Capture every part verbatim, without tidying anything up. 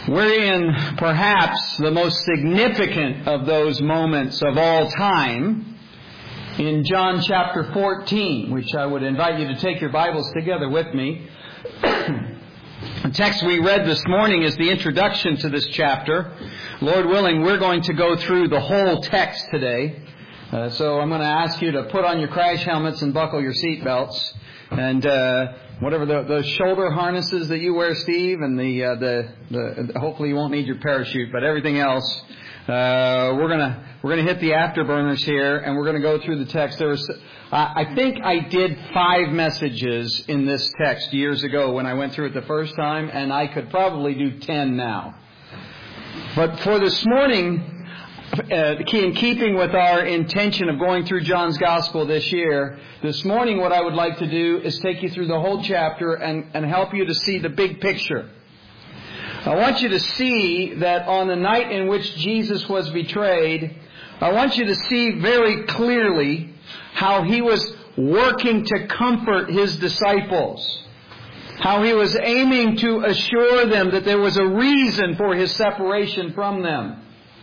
We're in perhaps the most significant of those moments of all time in John chapter fourteen, which I would invite you to take your Bibles together with me. The text we read this morning is the introduction to this chapter. Lord willing, we're going to go through the whole text today. Uh, so I'm going to ask you to put on your crash helmets and buckle your seat belts. And uh, whatever the, the shoulder harnesses that you wear, Steve, and the, uh, the the hopefully you won't need your parachute, but everything else, uh, we're gonna we're gonna hit the afterburners here, and we're gonna go through the text. There was, uh, I think I did five messages in this text years ago when I went through it the first time, and I could probably do ten now. But for this morning, Uh, in keeping with our intention of going through John's Gospel this year, this morning what I would like to do is take you through the whole chapter and, and help you to see the big picture. I want you to see that on the night in which Jesus was betrayed, I want you to see very clearly how He was working to comfort His disciples. How He was aiming to assure them that there was a reason for His separation from them.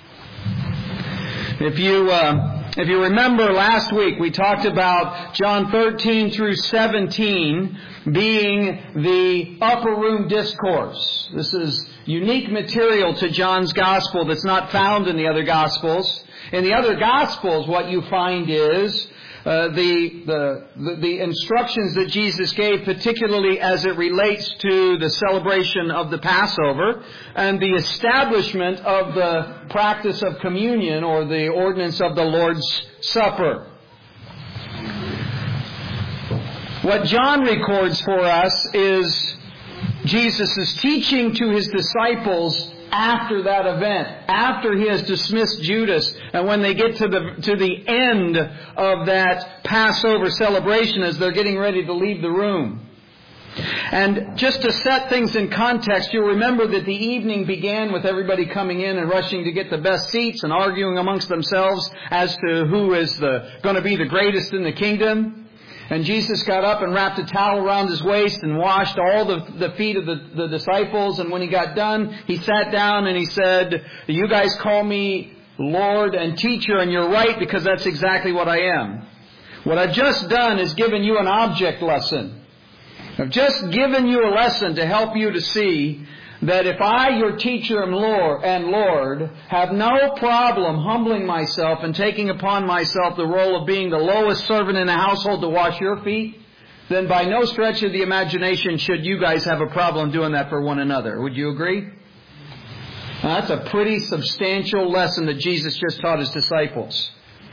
If you uh, if you remember last week, we talked about John thirteen through seventeen being the upper room discourse. This is unique material to John's Gospel that's not found in the other Gospels. In the other Gospels, what you find is uh, the, the the the instructions that Jesus gave, particularly as it relates to the celebration of the Passover and the establishment of the practice of communion or the ordinance of the Lord's Supper. What John records for us is Jesus' teaching to His disciples after that event, after He has dismissed Judas, and when they get to the to the end of that Passover celebration as they're getting ready to leave the room. And just to set things in context, you'll remember that the evening began with everybody coming in and rushing to get the best seats and arguing amongst themselves as to who is the going to be the greatest in the kingdom. And Jesus got up and wrapped a towel around His waist and washed all the, the feet of the, the disciples. And when He got done, He sat down and He said, "You guys call me Lord and teacher, and you're right, because that's exactly what I am. What I've just done is given you an object lesson. I've just given you a lesson to help you to see that if I, your teacher and Lord, and Lord, have no problem humbling myself and taking upon myself the role of being the lowest servant in the household to wash your feet, then by no stretch of the imagination should you guys have a problem doing that for one another." Would you agree? Now, that's a pretty substantial lesson that Jesus just taught His disciples.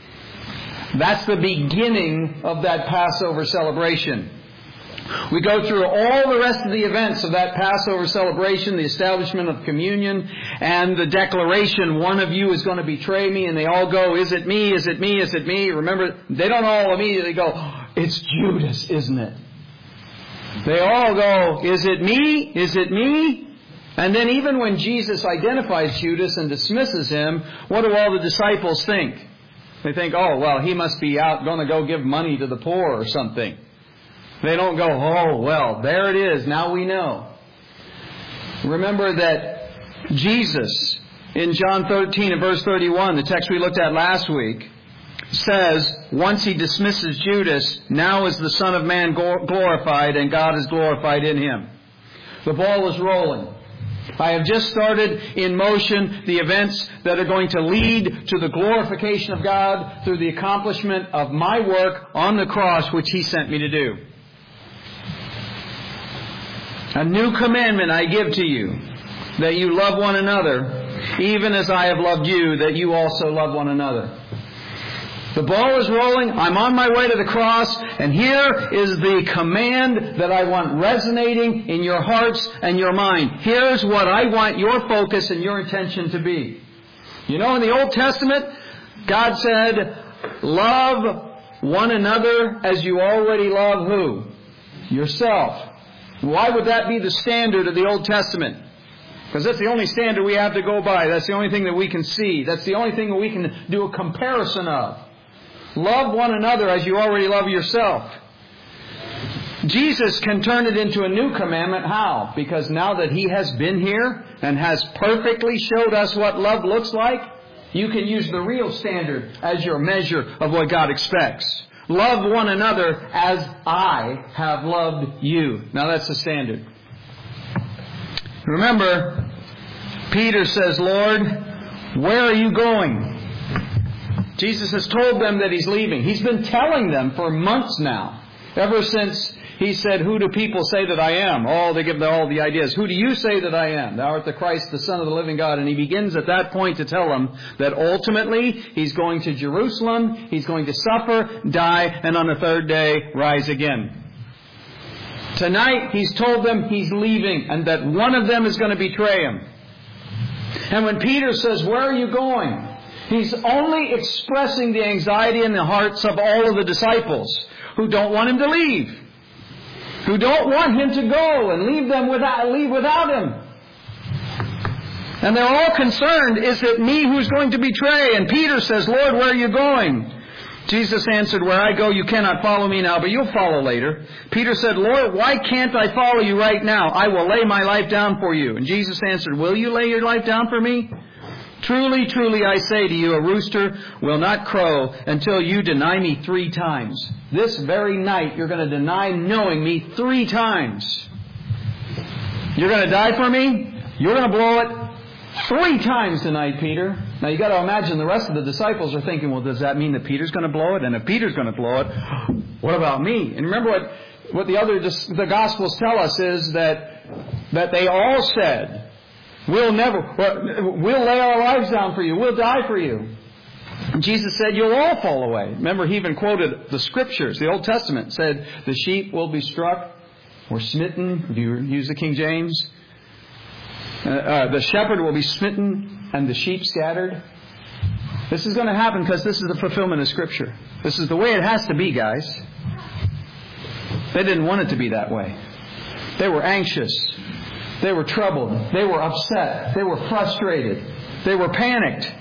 That's the beginning of that Passover celebration. We go through all the rest of the events of that Passover celebration, the establishment of communion, and the declaration, "One of you is going to betray me," and they all go, "Is it me? Is it me? Is it me?" Remember, they don't all immediately go, "It's Judas, isn't it?" They all go, "Is it me? Is it me?" And then even when Jesus identifies Judas and dismisses him, what do all the disciples think? They think, "Oh, well, he must be out going to go give money to the poor or something." They don't go, "Oh, well, there it is. Now we know." Remember that Jesus, in John thirteen and verse thirty-one, the text we looked at last week, says, once He dismisses Judas, "Now is the Son of Man glorified, and God is glorified in Him." The ball is rolling. I have just started in motion the events that are going to lead to the glorification of God through the accomplishment of my work on the cross, which He sent me to do. "A new commandment I give to you, that you love one another, even as I have loved you, that you also love one another." The ball is rolling. I'm on my way to the cross, and here is the command that I want resonating in your hearts and your mind. Here's what I want your focus and your intention to be. You know, in the Old Testament, God said, "Love one another as you already love" who? Yourself. Why would that be the standard of the Old Testament? Because that's the only standard we have to go by. That's the only thing that we can see. That's the only thing that we can do a comparison of. Love one another as you already love yourself. Jesus can turn it into a new commandment. How? Because now that He has been here and has perfectly showed us what love looks like, you can use the real standard as your measure of what God expects. Love one another as I have loved you. Now that's the standard. Remember, Peter says, Lord, where are you going? Jesus has told them that He's leaving. He's been telling them for months now. Ever since He said, who do people say that I am? Oh, they give all the ideas. Who do you say that I am? Thou art the Christ, the Son of the living God. And He begins at that point to tell them that ultimately He's going to Jerusalem. He's going to suffer, die, and on the third day rise again. Tonight He's told them He's leaving and that one of them is going to betray Him. And when Peter says, where are you going? He's only expressing the anxiety in the hearts of all of the disciples who don't want Him to leave. Who don't want Him to go and leave them without, leave without Him. And they're all concerned, is it me who's going to betray? And Peter says, Lord, where are you going? Jesus answered, where I go you cannot follow me now, but you'll follow later. Peter said, Lord, why can't I follow you right now? I will lay my life down for you. And Jesus answered, will you lay your life down for me? Truly, truly, I say to you, a rooster will not crow until you deny me three times. This very night, you're going to deny knowing me three times. You're going to die for me? You're going to blow it three times tonight, Peter. Now, you've got to imagine the rest of the disciples are thinking, well, does that mean that Peter's going to blow it? And if Peter's going to blow it, what about me? And remember what, what the other the Gospels tell us is that, that they all said, We'll never, we'll lay our lives down for you. We'll die for you. And Jesus said, you'll all fall away. Remember, He even quoted the Scriptures. The Old Testament said, the sheep will be struck or smitten. Do you use the King James? Uh, uh, the shepherd will be smitten and the sheep scattered. This is going to happen because this is the fulfillment of Scripture. This is the way it has to be, guys. They didn't want it to be that way. They were anxious. They were troubled. They were upset. They were frustrated. They were panicked.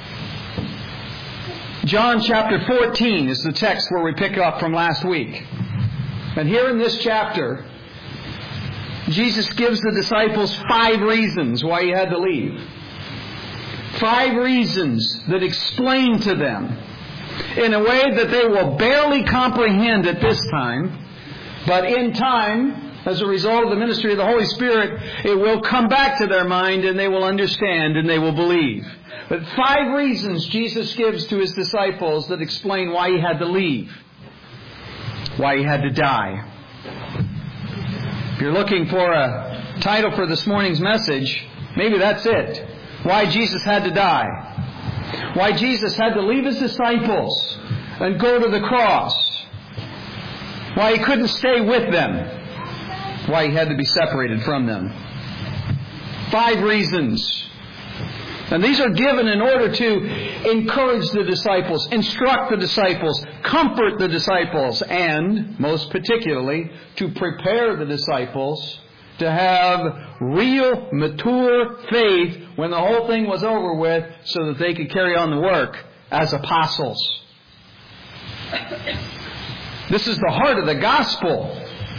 John chapter fourteen is the text where we pick up from last week. And here in this chapter, Jesus gives the disciples five reasons why He had to leave. Five reasons that explain to them in a way that they will barely comprehend at this time, but in time, as a result of the ministry of the Holy Spirit, it will come back to their mind and they will understand and they will believe. But five reasons Jesus gives to His disciples that explain why He had to leave. Why He had to die. If you're looking for a title for this morning's message, maybe that's it. Why Jesus had to die. Why Jesus had to leave His disciples and go to the cross. Why He couldn't stay with them. Why He had to be separated from them. Five reasons. And these are given in order to encourage the disciples, instruct the disciples, comfort the disciples, and, most particularly, to prepare the disciples to have real, mature faith when the whole thing was over with so that they could carry on the work as apostles. This is the heart of the gospel.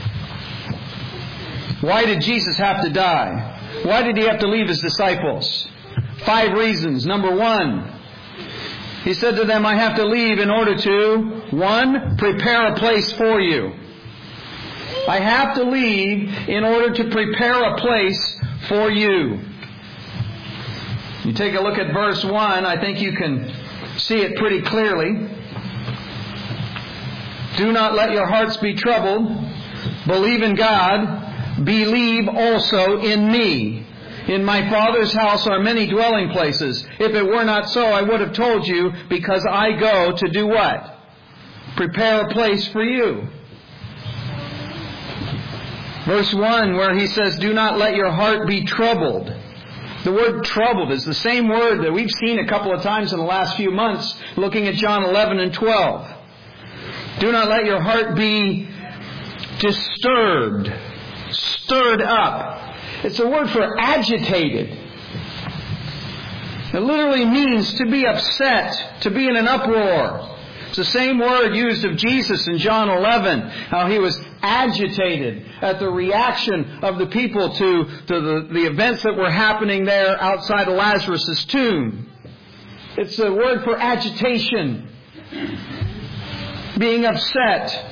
Why did Jesus have to die? Why did He have to leave His disciples? Five reasons. Number one, He said to them, I have to leave in order to, one, prepare a place for you. I have to leave in order to prepare a place for you. You take a look at verse one, I think you can see it pretty clearly. Do not let your hearts be troubled. Believe in God. Believe also in me. In my Father's house are many dwelling places. If it were not so, I would have told you, because I go to do what? Prepare a place for you. Verse one, where He says, do not let your heart be troubled. The word troubled is the same word that we've seen a couple of times in the last few months, looking at John eleven and twelve. Do not let your heart be disturbed. Stirred up. It's a word for agitated. It literally means to be upset, to be in an uproar. It's the same word used of Jesus in John eleven, how He was agitated at the reaction of the people to, to the, the events that were happening there outside of Lazarus' tomb. It's a word for agitation. Being upset.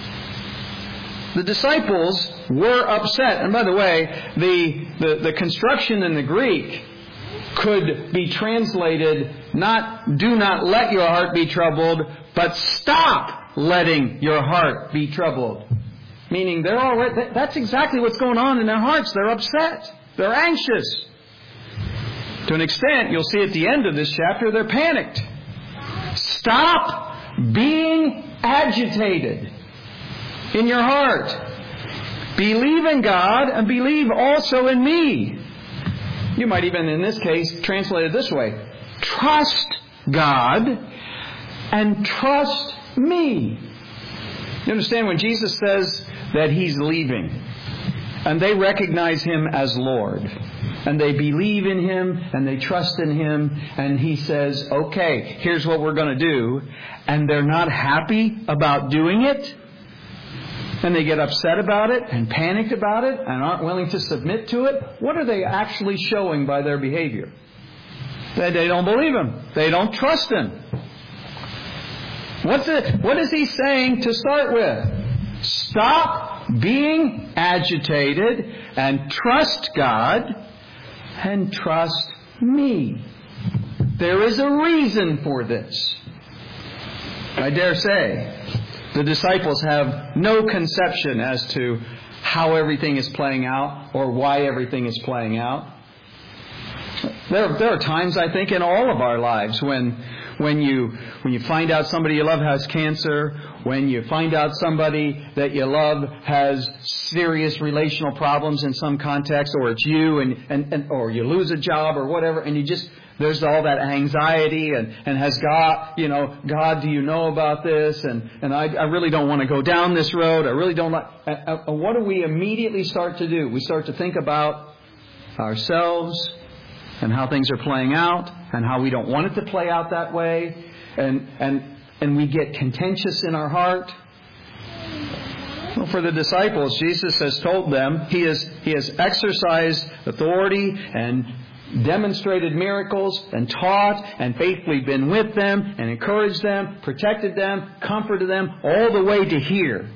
The disciples were upset. And by the way, the, the, the construction in the Greek could be translated not, do not let your heart be troubled, but stop letting your heart be troubled. Meaning they're already, that's exactly what's going on in their hearts. They're upset. They're anxious. To an extent, you'll see at the end of this chapter, they're panicked. Stop being agitated in your heart. Believe in God and believe also in me. You might even, in this case, translate it this way. Trust God and trust me. You understand when Jesus says that He's leaving and they recognize Him as Lord and they believe in Him and they trust in Him and He says, okay, here's what we're going to do, and they're not happy about doing it, and they get upset about it and panicked about it and aren't willing to submit to it, what are they actually showing by their behavior? That they don't believe Him. They don't trust Him. What's it, what is He saying to start with? Stop being agitated and trust God and trust me. There is a reason for this. I dare say the disciples have no conception as to how everything is playing out or why everything is playing out. There, there are times, I think, in all of our lives when when you when you find out somebody you love has cancer, when you find out somebody that you love has serious relational problems in some context, or it's you and, and, and or you lose a job or whatever, and you just there's all that anxiety and, and has God, you know, God, do you know about this? And, and I, I really don't want to go down this road. I really don't like... Uh, uh, what do we immediately start to do? We start to think about ourselves and how things are playing out and how we don't want it to play out that way. And, and, and we get contentious in our heart. Well, for the disciples, Jesus has told them He has, he has exercised authority and demonstrated miracles and taught and faithfully been with them and encouraged them, protected them, comforted them all the way to here.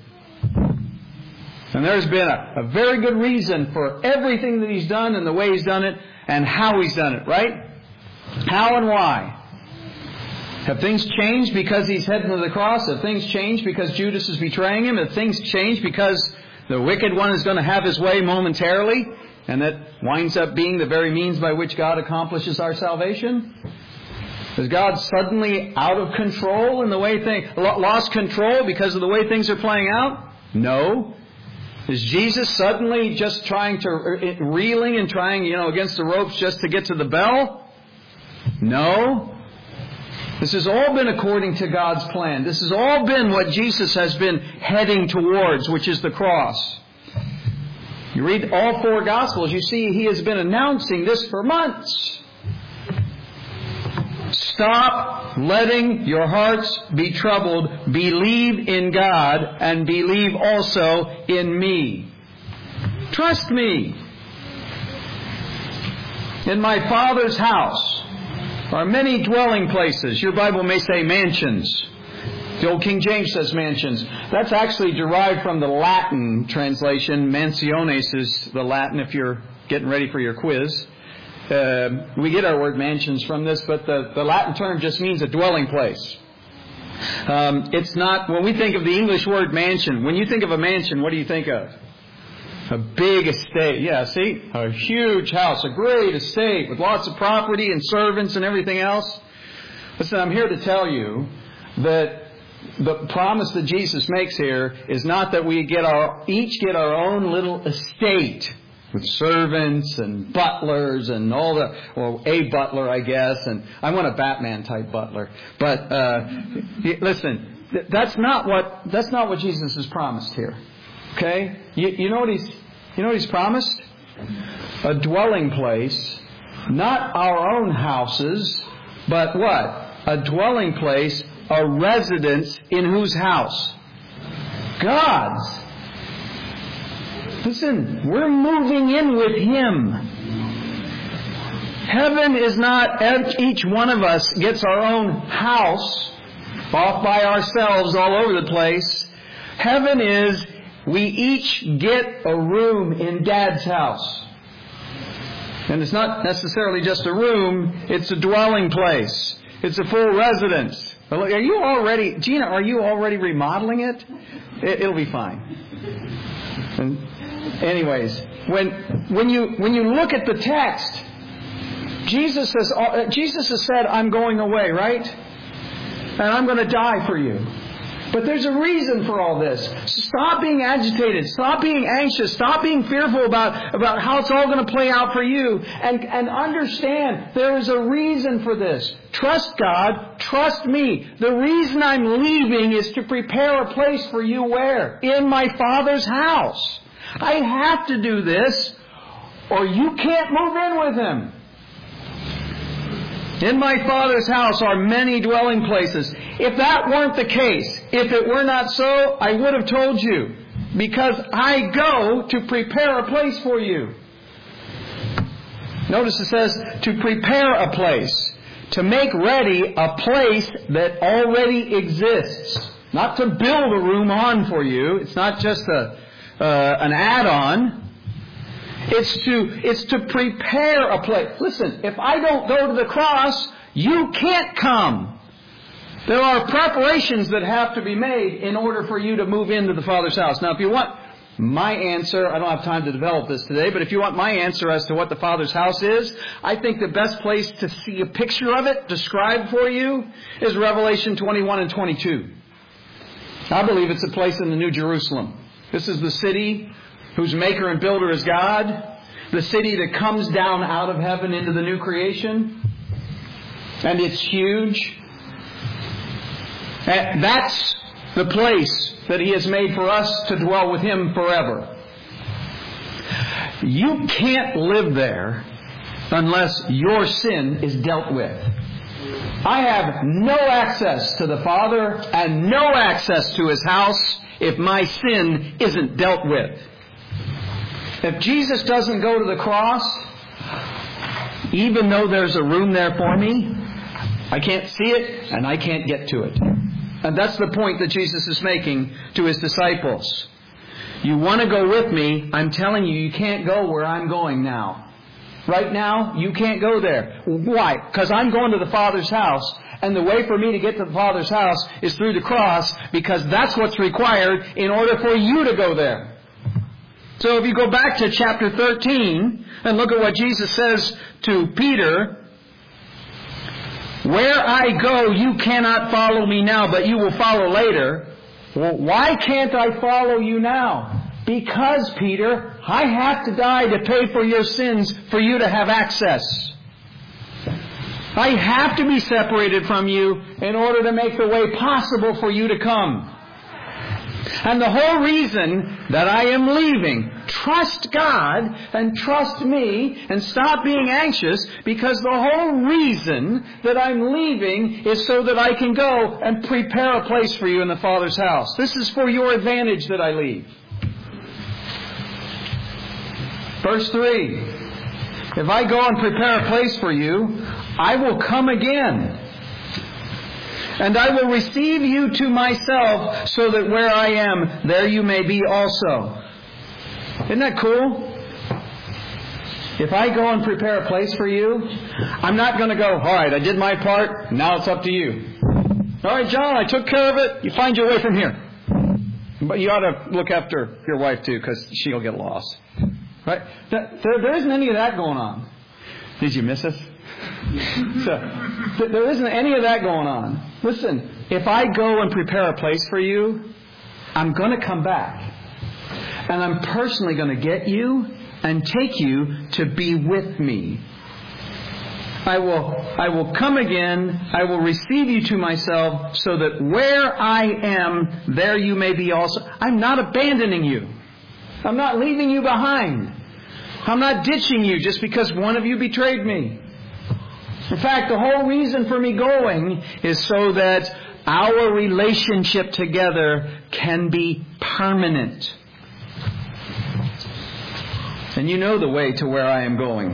And there's been a, a very good reason for everything that He's done and the way He's done it and how He's done it, right? How and why? Have things changed because He's heading to the cross? Have things changed because Judas is betraying Him? Have things changed because the wicked one is going to have his way momentarily? And that winds up being the very means by which God accomplishes our salvation? Is God suddenly out of control in the way things... lost control because of the way things are playing out? No. Is Jesus suddenly just trying to... reeling and trying, you know, against the ropes just to get to the bell? No. This has all been according to God's plan. This has all been what Jesus has been heading towards, which is the cross. You read all four Gospels, you see He has been announcing this for months. Stop letting your hearts be troubled. Believe in God and believe also in me. Trust me. In my Father's house are many dwelling places. Your Bible may say mansions. The old King James says mansions. That's actually derived from the Latin translation. Mansiones is the Latin if you're getting ready for your quiz. Uh, we get our word mansions from this, but the, the Latin term just means a dwelling place. Um, it's not, when we think of the English word mansion, when you think of a mansion, what do you think of? A big estate. Yeah, see? A huge house, a great estate with lots of property and servants and everything else. Listen, I'm here to tell you that the promise that Jesus makes here is not that we get our each get our own little estate with servants and butlers and all the, well, a butler, I guess, and I want a Batman type butler. But uh, listen, that's not what that's not what Jesus has promised here. Okay, you, you know what he's you know what he's promised? A dwelling place, not our own houses, but what? A dwelling place. A residence in whose house? God's. Listen, we're moving in with Him. Heaven is not each one of us gets our own house off by ourselves all over the place. Heaven is we each get a room in Dad's house. And it's not necessarily just a room, it's a dwelling place. It's a full residence. Are you already, Gina, are you already remodeling it? it it'll be fine. And anyways, when when you when you look at the text, Jesus says uh, Jesus has said, I'm going away, right? And I'm going to die for you. But there's a reason for all this. Stop being agitated. Stop being anxious. Stop being fearful about, about how it's all going to play out for you. And, and understand there is a reason for this. Trust God. Trust me. The reason I'm leaving is to prepare a place for you where? In my Father's house. I have to do this or you can't move in with Him. In my Father's house are many dwelling places. If that weren't the case, if it were not so, I would have told you. Because I go to prepare a place for you. Notice it says to prepare a place. To make ready a place that already exists. Not to build a room on for you. It's not just a uh, an add-on. It's to, it's to prepare a place. Listen, if I don't go to the cross, you can't come. There are preparations that have to be made in order for you to move into the Father's house. Now, if you want my answer, I don't have time to develop this today, but if you want my answer as to what the Father's house is, I think the best place to see a picture of it described for you is Revelation twenty-one and twenty-two. I believe it's a place in the New Jerusalem. This is the city whose maker and builder is God, the city that comes down out of heaven into the new creation, and it's huge. And that's the place that He has made for us to dwell with Him forever. You can't live there unless your sin is dealt with. I have no access to the Father and no access to His house if my sin isn't dealt with. If Jesus doesn't go to the cross, even though there's a room there for me, I can't see it and I can't get to it. And that's the point that Jesus is making to His disciples. You want to go with me, I'm telling you, you can't go where I'm going now. Right now, you can't go there. Why? Because I'm going to the Father's house. And the way for me to get to the Father's house is through the cross, because that's what's required in order for you to go there. So if you go back to chapter thirteen and look at what Jesus says to Peter, where I go, you cannot follow me now, but you will follow later. Well, why can't I follow you now? Because, Peter, I have to die to pay for your sins for you to have access. I have to be separated from you in order to make the way possible for you to come. And the whole reason that I am leaving, trust God and trust me and stop being anxious, because the whole reason that I'm leaving is so that I can go and prepare a place for you in the Father's house. This is for your advantage that I leave. Verse three. If I go and prepare a place for you, I will come again. And I will receive you to myself, so that where I am, there you may be also. Isn't that cool? If I go and prepare a place for you, I'm not going to go, all right, I did my part, now it's up to you. All right, John, I took care of it, you find your way from here. But you ought to look after your wife too, because she'll get lost. Right? There, there isn't any of that going on. Did you miss us? So, there isn't any of that going on. Listen, if I go and prepare a place for you, I'm going to come back. And I'm personally going to get you and take you to be with me. I will, I will come again. I will receive you to myself, so that where I am, there you may be also. I'm not abandoning you. I'm not leaving you behind. I'm not ditching you just because one of you betrayed me. In fact, the whole reason for me going is so that our relationship together can be permanent. And you know the way to where I am going.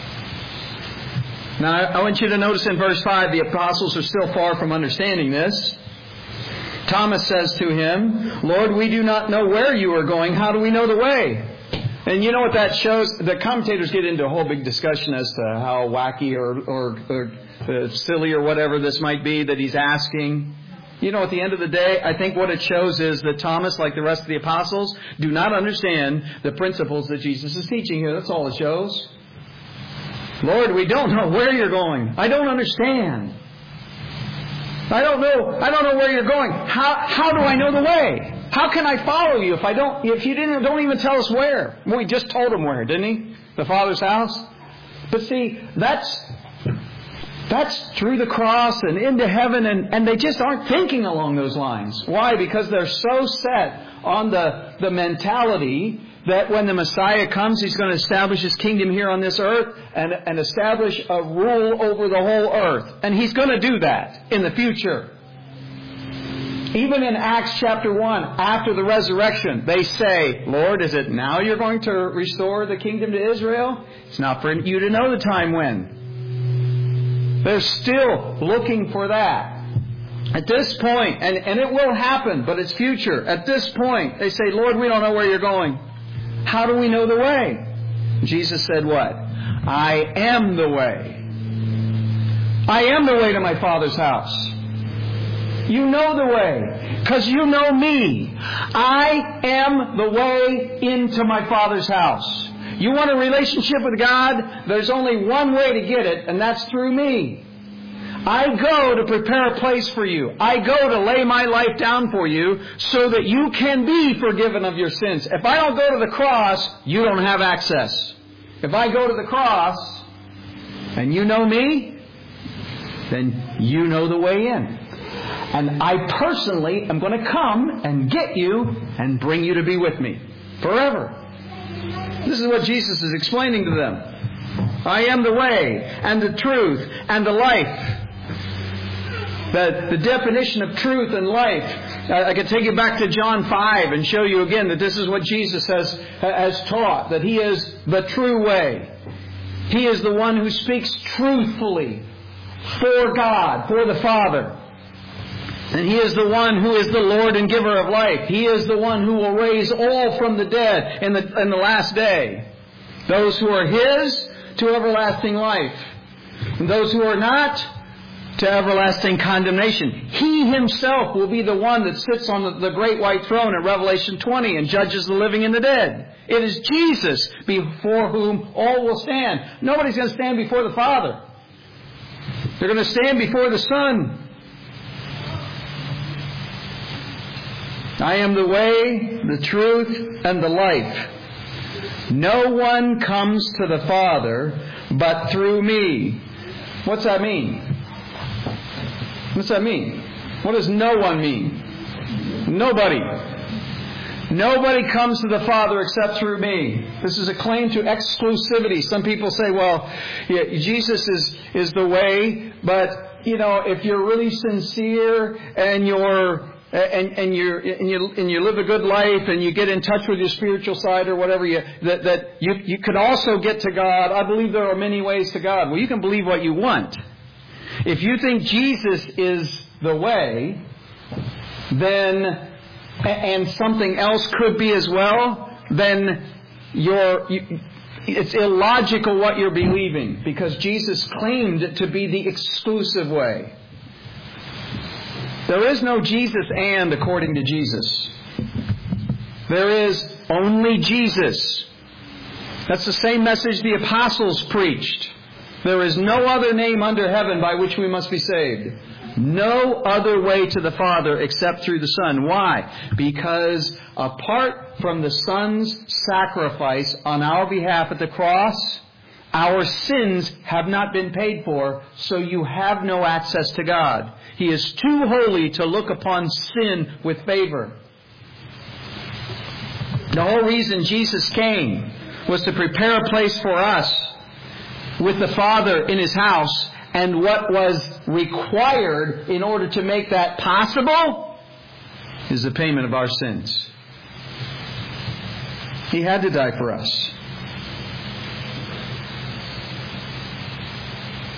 Now, I want you to notice in verse five, the apostles are still far from understanding this. Thomas says to him, Lord, we do not know where you are going. How do we know the way? And you know what that shows? The commentators get into a whole big discussion as to how wacky or, or, or uh, silly or whatever this might be that he's asking. You know, at the end of the day, I think what it shows is that Thomas, like the rest of the apostles, do not understand the principles that Jesus is teaching here. That's all it shows. Lord, we don't know where you're going. I don't understand. I don't know. I don't know where you're going. How how do I know the way? How can I follow you if I don't? If you didn't, don't even tell us where. Well, we just told him where, didn't he? The Father's house. But see, that's that's through the cross and into heaven, and, and they just aren't thinking along those lines. Why? Because they're so set on the the mentality that when the Messiah comes, He's going to establish His kingdom here on this earth and, and establish a rule over the whole earth. And He's going to do that in the future. Even in Acts chapter one, after the resurrection, they say, Lord, is it now you're going to restore the kingdom to Israel? It's not for you to know the time when. They're still looking for that. At this point, and, and it will happen, but it's future. At this point, they say, Lord, we don't know where you're going. How do we know the way? Jesus said what? I am the way. I am the way to my Father's house. You know the way, because you know me. I am the way into my Father's house. You want a relationship with God? There's only one way to get it, and that's through me. I go to prepare a place for you. I go to lay my life down for you so that you can be forgiven of your sins. If I don't go to the cross, you don't have access. If I go to the cross and you know me, then you know the way in. And I personally am going to come and get you and bring you to be with me forever. This is what Jesus is explaining to them. I am the way and the truth and the life. The, the definition of truth and life. I could take you back to John five and show you again that this is what Jesus has, has taught. That He is the true way. He is the one who speaks truthfully for God, for the Father. And He is the one who is the Lord and giver of life. He is the one who will raise all from the dead in the, in the last day. Those who are His to everlasting life. And those who are not, to everlasting condemnation. He Himself will be the one that sits on the, the great white throne in Revelation twenty and judges the living and the dead. It is Jesus before whom all will stand. Nobody's going to stand before the Father. They're going to stand before the Son. I am the way, the truth, and the life. No one comes to the Father but through me. What's that mean? What's that mean? What does no one mean? Nobody. Nobody comes to the Father except through me. This is a claim to exclusivity. Some people say, well, yeah, Jesus is, is the way, but, you know, if you're really sincere and you're And, and you and you and you live a good life and you get in touch with your spiritual side or whatever, you that that you you can also get to God. I believe there are many ways to God. Well, you can believe what you want. If you think Jesus is the way, then and something else could be as well, then you're you, it's illogical what you're believing, because Jesus claimed to be the exclusive way. There is no Jesus and according to Jesus. There is only Jesus. That's the same message the apostles preached. There is no other name under heaven by which we must be saved. No other way to the Father except through the Son. Why? Because apart from the Son's sacrifice on our behalf at the cross, our sins have not been paid for, so you have no access to God. He is too holy to look upon sin with favor. The whole reason Jesus came was to prepare a place for us with the Father in His house, and what was required in order to make that possible is the payment of our sins. He had to die for us.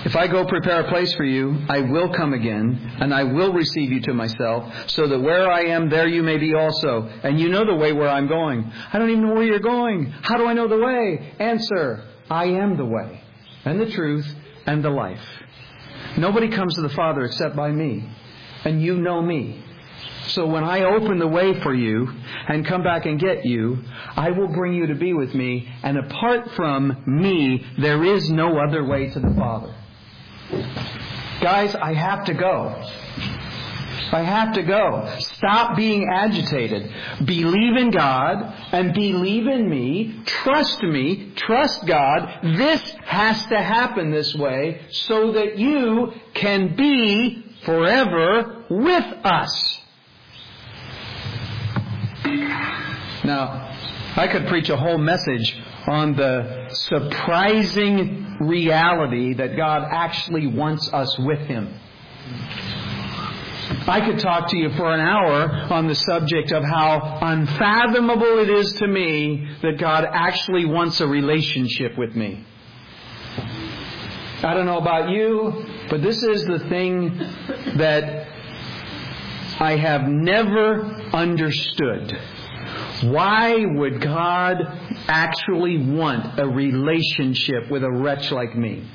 If I go prepare a place for you, I will come again, and I will receive you to myself, so that where I am, there you may be also. And you know the way where I'm going. I don't even know where you're going. How do I know the way? Answer, I am the way, and the truth, and the life. Nobody comes to the Father except by me. And you know me. So when I open the way for you and come back and get you, I will bring you to be with me. And apart from me, there is no other way to the Father. Guys, I have to go. I have to go. Stop being agitated. Believe in God and believe in me. Trust me. Trust God. This has to happen this way so that you can be forever with us. Now, I could preach a whole message on the surprising reality that God actually wants us with Him. I could talk to you for an hour on the subject of how unfathomable it is to me that God actually wants a relationship with me. I don't know about you, but this is the thing that I have never understood. Why would God actually want a relationship with a wretch like me?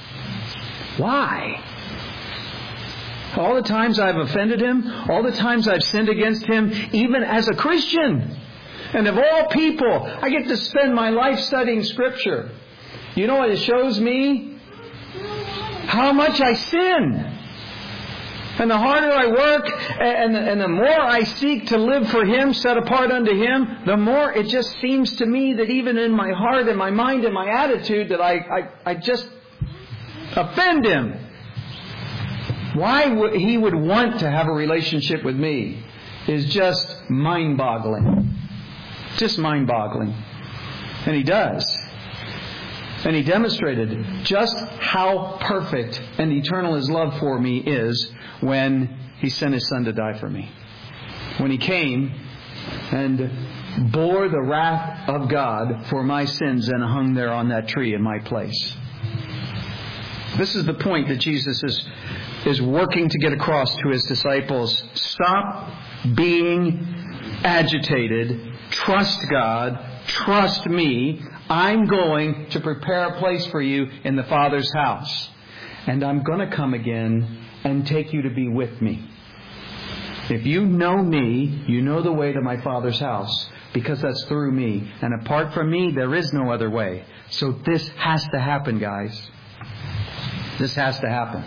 Why? All the times I've offended Him, all the times I've sinned against Him, even as a Christian. And of all people, I get to spend my life studying Scripture. You know what it shows me? How much I sin. And the harder I work, and, and the more I seek to live for Him, set apart unto Him, the more it just seems to me that even in my heart and my mind and my attitude that I, I, I just offend Him. Why would He would want to have a relationship with me is just mind-boggling. Just mind-boggling. And He does. And He demonstrated just how perfect and eternal His love for me is when He sent His Son to die for me. When He came and bore the wrath of God for my sins and hung there on that tree in my place. This is the point that Jesus is, is working to get across to His disciples. Stop being agitated. Trust God. Trust me. I'm going to prepare a place for you in the Father's house. And I'm going to come again and take you to be with me. If you know me, you know the way to my Father's house, because that's through me. And apart from me, there is no other way. So this has to happen, guys. This has to happen.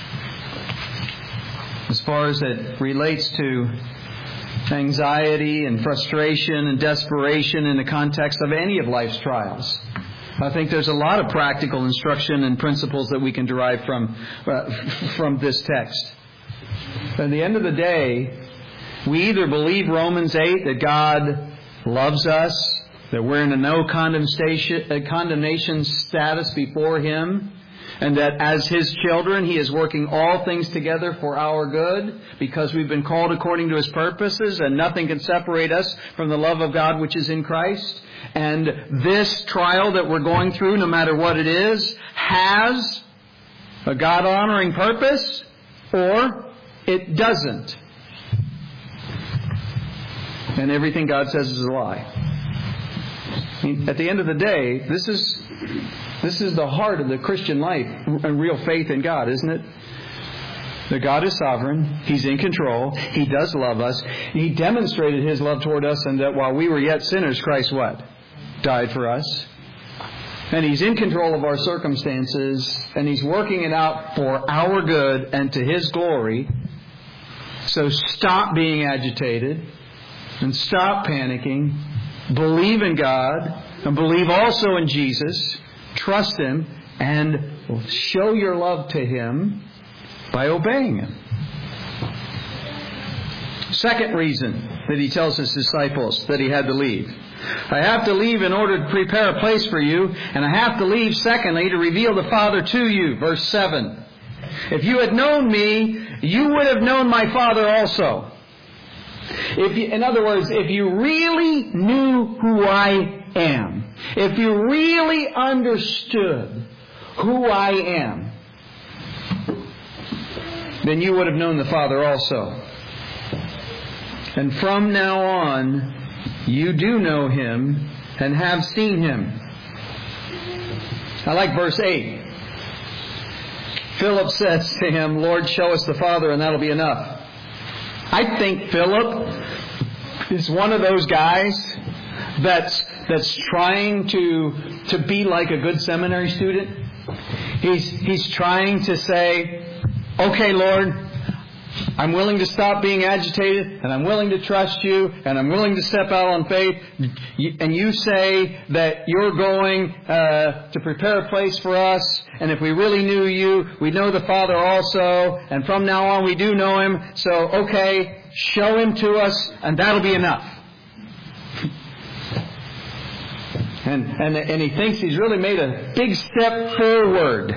As far as it relates to anxiety and frustration and desperation in the context of any of life's trials, I think there's a lot of practical instruction and principles that we can derive from uh, from this text. At the end of the day, we either believe Romans eight, that God loves us, that we're in a no condemnation, a condemnation status before Him, and that as His children, He is working all things together for our good because we've been called according to His purposes, and nothing can separate us from the love of God which is in Christ. And this trial that we're going through, no matter what it is, has a God-honoring purpose, or it doesn't. And everything God says is a lie. I mean, at the end of the day, this is this is the heart of the Christian life and real faith in God, isn't it? That God is sovereign. He's in control. He does love us. He demonstrated His love toward us, and that while we were yet sinners, Christ what? Died for us. And He's in control of our circumstances, and He's working it out for our good and to His glory. So stop being agitated and stop panicking. Believe in God and believe also in Jesus. Trust Him and show your love to Him by obeying Him. Second reason that He tells His disciples that He had to leave. I have to leave in order to prepare a place for you, and I have to leave, secondly, to reveal the Father to you. Verse seven. If you had known me, you would have known my Father also. If you, in other words, if you really knew who I am, if you really understood who I am, then you would have known the Father also. And from now on, you do know Him and have seen Him. I like verse eight. Philip says to Him, Lord, show us the Father and that'll be enough. I think Philip is one of those guys that's that's trying to to be like a good seminary student. He's he's trying to say, okay, Lord, I'm willing to stop being agitated, and I'm willing to trust You, and I'm willing to step out on faith. And You say that You're going uh, to prepare a place for us, and if we really knew You, we'd know the Father also, and from now on we do know Him, so okay, show Him to us, and that'll be enough. And, and, and he thinks he's really made a big step forward.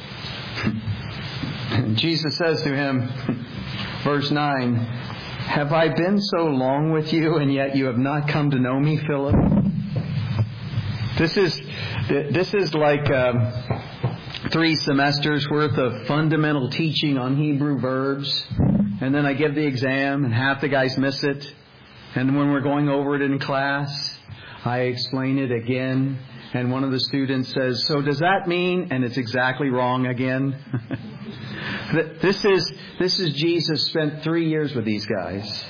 And Jesus says to him, verse nine, have I been so long with you and yet you have not come to know me, Philip? This is this is like um, three semesters worth of fundamental teaching on Hebrew verbs. And then I give the exam and half the guys miss it. And when we're going over it in class, I explain it again, and one of the students says, so does that mean, and it's exactly wrong again. This is this is Jesus spent three years with these guys.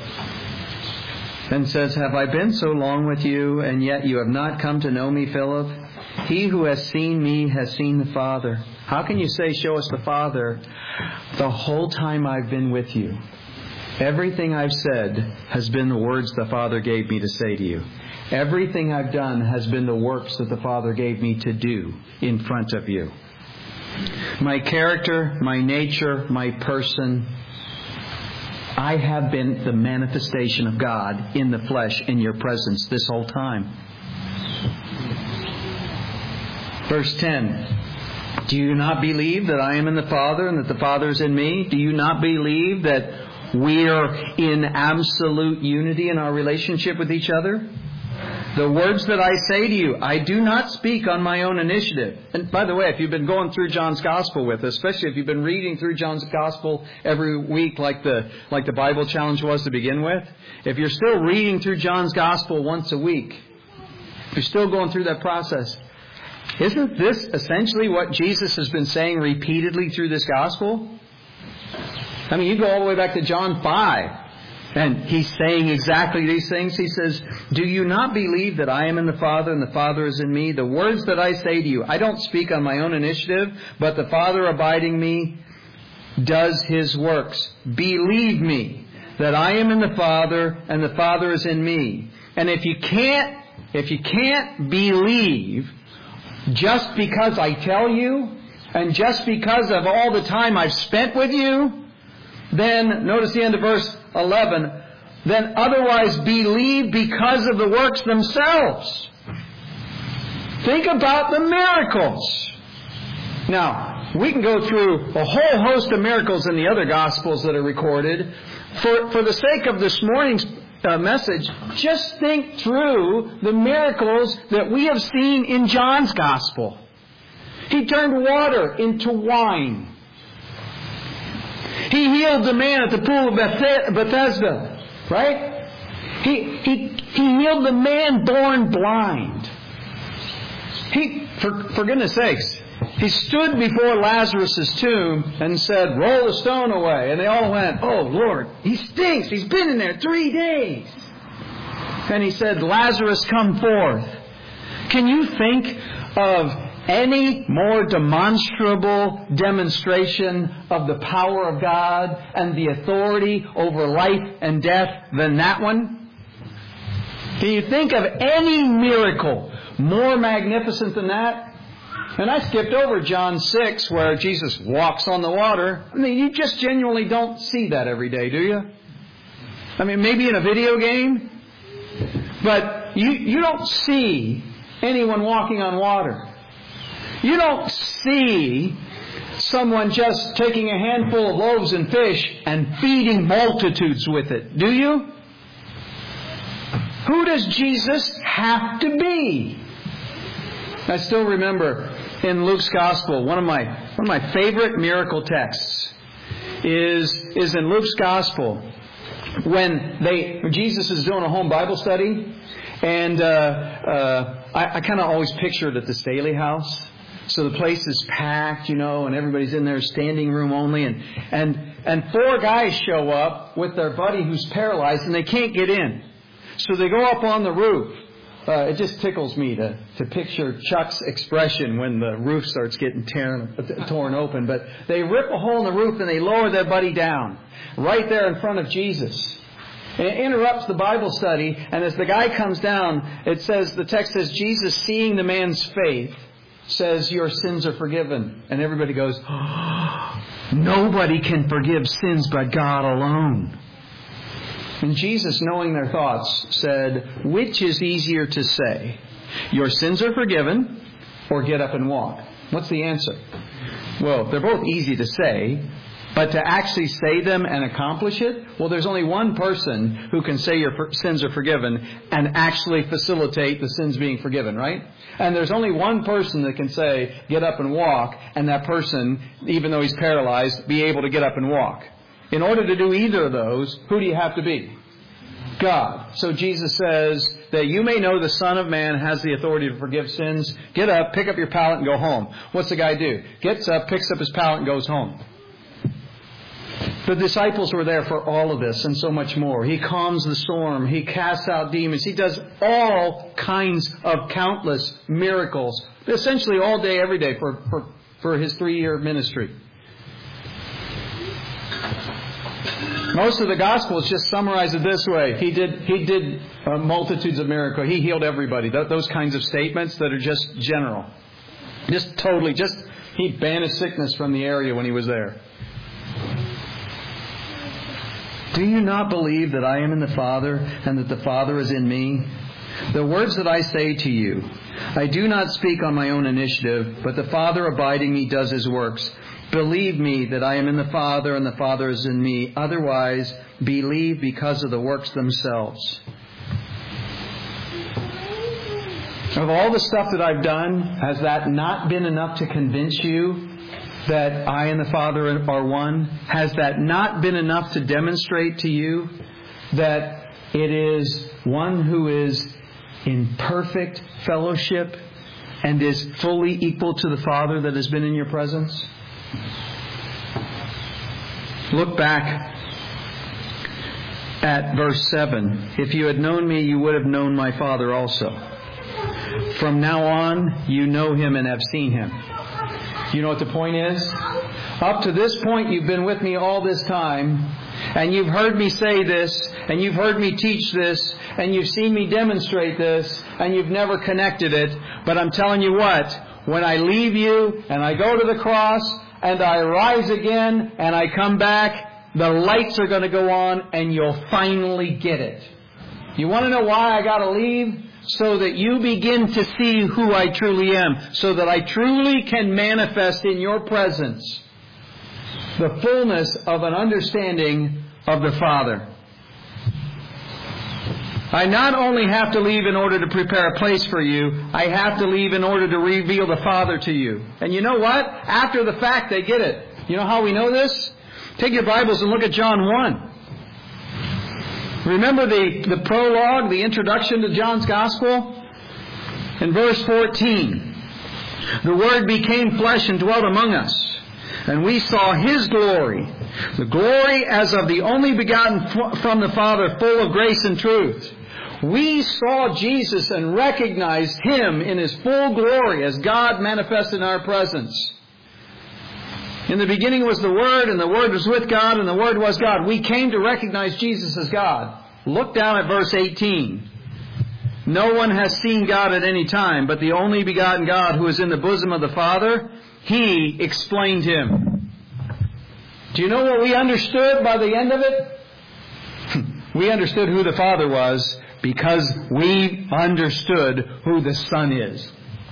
And says, have I been so long with you, and yet you have not come to know me, Philip? He who has seen me has seen the Father. How can you say, show us the Father? The whole time I've been with you, everything I've said has been the words the Father gave me to say to you. Everything I've done has been the works that the Father gave me to do in front of you. My character, my nature, my person, I have been the manifestation of God in the flesh in your presence this whole time. Verse ten. Do you not believe that I am in the Father and that the Father is in me? Do you not believe that we are in absolute unity in our relationship with each other? The words that I say to you, I do not speak on my own initiative. And by the way, if you've been going through John's Gospel with us, especially if you've been reading through John's Gospel every week like the like the Bible challenge was to begin with, if you're still reading through John's Gospel once a week, if you're still going through that process, isn't this essentially what Jesus has been saying repeatedly through this Gospel? I mean, you go all the way back to John five. And He's saying exactly these things. He says, do you not believe that I am in the Father and the Father is in me? The words that I say to you, I don't speak on my own initiative, but the Father abiding me does His works. Believe me that I am in the Father and the Father is in me. And if you can't, if you can't believe just because I tell you and just because of all the time I've spent with you, then notice the end of verse eleven, then otherwise believe because of the works themselves. Think about the miracles. Now, we can go through a whole host of miracles in the other Gospels that are recorded. For, for the sake of this morning's uh, message, just think through the miracles that we have seen in John's Gospel. He turned water into wine. He healed the man at the pool of Bethesda, right? He, he, he healed the man born blind. He, for, for goodness sakes, He stood before Lazarus' tomb and said, roll the stone away. And they all went, oh, Lord, he stinks. He's been in there three days. And He said, Lazarus, come forth. Can you think of any more demonstrable demonstration of the power of God and the authority over life and death than that one? Can you think of any miracle more magnificent than that? And I skipped over John six where Jesus walks on the water. I mean, you just genuinely don't see that every day, do you? I mean, maybe in a video game. But you, you don't see anyone walking on water. You don't see someone just taking a handful of loaves and fish and feeding multitudes with it, do you? Who does Jesus have to be? I still remember in Luke's Gospel, one of my one of my favorite miracle texts is, is in Luke's Gospel. When they, when Jesus is doing a home Bible study, and uh, uh, I, I kind of always picture it at the Staley house. So the place is packed, you know, and everybody's in there, standing room only, and and and four guys show up with their buddy who's paralyzed, and they can't get in. So they go up on the roof. Uh, it just tickles me to, to picture Chuck's expression when the roof starts getting tearing, torn open. But they rip a hole in the roof and they lower their buddy down right there in front of Jesus. And it interrupts the Bible study. And as the guy comes down, it says, the text says, Jesus, seeing the man's faith, says, your sins are forgiven. And everybody goes, oh, nobody can forgive sins but God alone. And Jesus, knowing their thoughts, said, which is easier to say? Your sins are forgiven, or get up and walk? What's the answer? Well, they're both easy to say, but to actually say them and accomplish it? Well, there's only one person who can say your sins are forgiven and actually facilitate the sins being forgiven, right? And there's only one person that can say, get up and walk, and that person, even though he's paralyzed, be able to get up and walk. In order to do either of those, who do you have to be? God. So Jesus says that you may know the Son of Man has the authority to forgive sins. Get up, pick up your pallet, and go home. What's the guy do? Gets up, picks up his pallet, and goes home. The disciples were there for all of this and so much more. He calms the storm. He casts out demons. He does all kinds of countless miracles, essentially all day, every day for, for, for his three-year ministry. Most of the Gospels just summarize it this way. He did he did uh, multitudes of miracles. He healed everybody. Th- those kinds of statements that are just general. Just totally, just, he banished sickness from the area when he was there. Do you not believe that I am in the Father and that the Father is in me? The words that I say to you, I do not speak on my own initiative, but the Father abiding me does His works. Believe me that I am in the Father and the Father is in me. Otherwise, believe because of the works themselves. Of all the stuff that I've done, has that not been enough to convince you that I and the Father are one? Has that not been enough to demonstrate to you that it is one who is in perfect fellowship and is fully equal to the Father that has been in your presence? Look back at verse seven. If you had known me, you would have known my Father also. From now on, you know Him and have seen Him. You know what the point is? Up to this point, you've been with me all this time, and you've heard me say this, and you've heard me teach this, and you've seen me demonstrate this, and you've never connected it. But I'm telling you what, when I leave you, and I go to the cross, and I rise again, and I come back, the lights are going to go on, and you'll finally get it. You want to know why I got to leave? So that you begin to see who I truly am. So that I truly can manifest in your presence the fullness of an understanding of the Father. I not only have to leave in order to prepare a place for you, I have to leave in order to reveal the Father to you. And you know what? After the fact, they get it. You know how we know this? Take your Bibles and look at John one. Remember the, the prologue, the introduction to John's Gospel? In verse fourteen, the Word became flesh and dwelt among us, and we saw His glory, the glory as of the only begotten from the Father, full of grace and truth. We saw Jesus and recognized Him in His full glory as God manifested in our presence. In the beginning was the Word, and the Word was with God, and the Word was God. We came to recognize Jesus as God. Look down at verse eighteen. No one has seen God at any time, but the only begotten God who is in the bosom of the Father, He explained Him. Do you know what we understood by the end of it? We understood who the Father was because we understood who the Son is.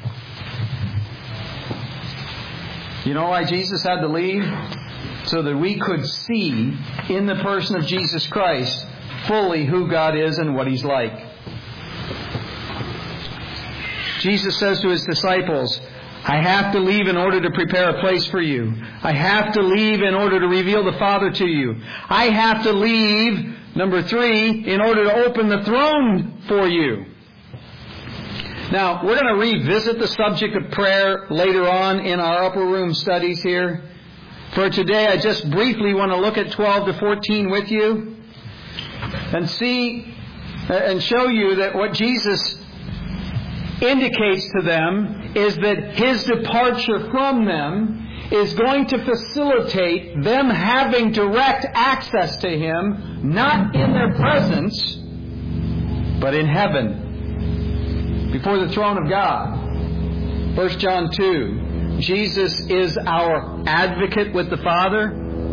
You know why Jesus had to leave? So that we could see in the person of Jesus Christ fully who God is and what He's like. Jesus says to His disciples, I have to leave in order to prepare a place for you. I have to leave in order to reveal the Father to you. I have to leave, number three, in order to open the throne for you. Now, we're going to revisit the subject of prayer later on in our upper room studies here. For today, I just briefly want to look at twelve to fourteen with you and see and show you that what Jesus indicates to them is that His departure from them is going to facilitate them having direct access to Him, not in their presence, but in heaven, before the throne of God. First John two, Jesus is our advocate with the Father.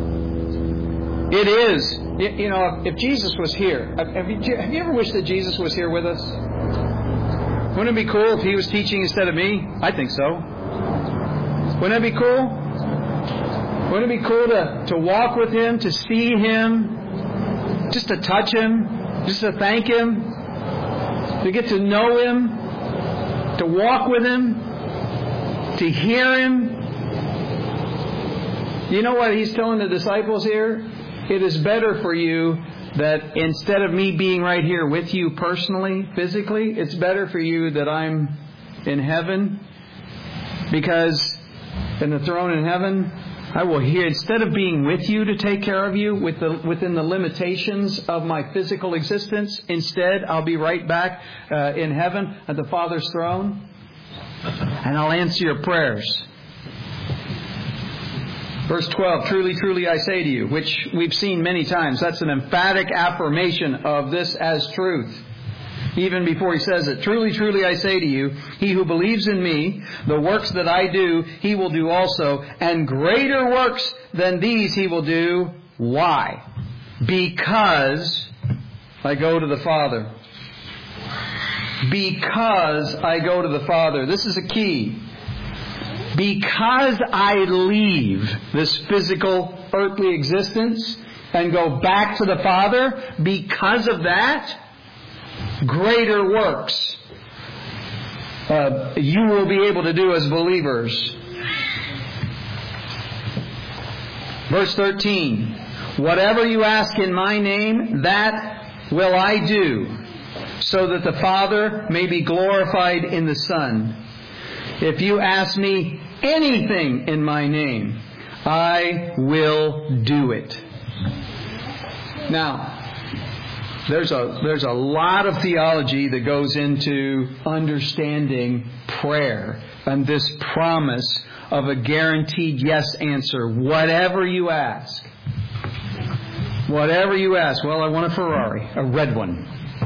It is. You know, if Jesus was here, have you, have you ever wished that Jesus was here with us? Wouldn't it be cool if He was teaching instead of me? I think so. Wouldn't it be cool? Wouldn't it be cool to, to walk with Him, to see Him, just to touch Him, just to thank Him, to get to know Him, to walk with Him, to hear Him? You know what He's telling the disciples here? It is better for you that instead of me being right here with you personally, physically, it's better for you that I'm in heaven, because in the throne in heaven, I will hear, instead of being with you to take care of you with the, within the limitations of my physical existence, instead I'll be right back uh, in heaven at the Father's throne, and I'll answer your prayers. Verse twelve, truly, truly I say to you, which we've seen many times. That's an emphatic affirmation of this as truth. Even before he says it, truly, truly I say to you, he who believes in me, the works that I do, he will do also, and greater works than these he will do. Why? Because I go to the Father. Because I go to the Father. This is a key. Because I leave this physical, earthly existence and go back to the Father, because of that, greater works uh, you will be able to do as believers. Verse thirteen, whatever you ask in my name, that will I do, so that the Father may be glorified in the Son. If you ask me anything in my name, I will do it. Now, there's a there's a lot of theology that goes into understanding prayer and this promise of a guaranteed yes answer. Whatever you ask. Whatever you ask. Well, I want a Ferrari, a red one.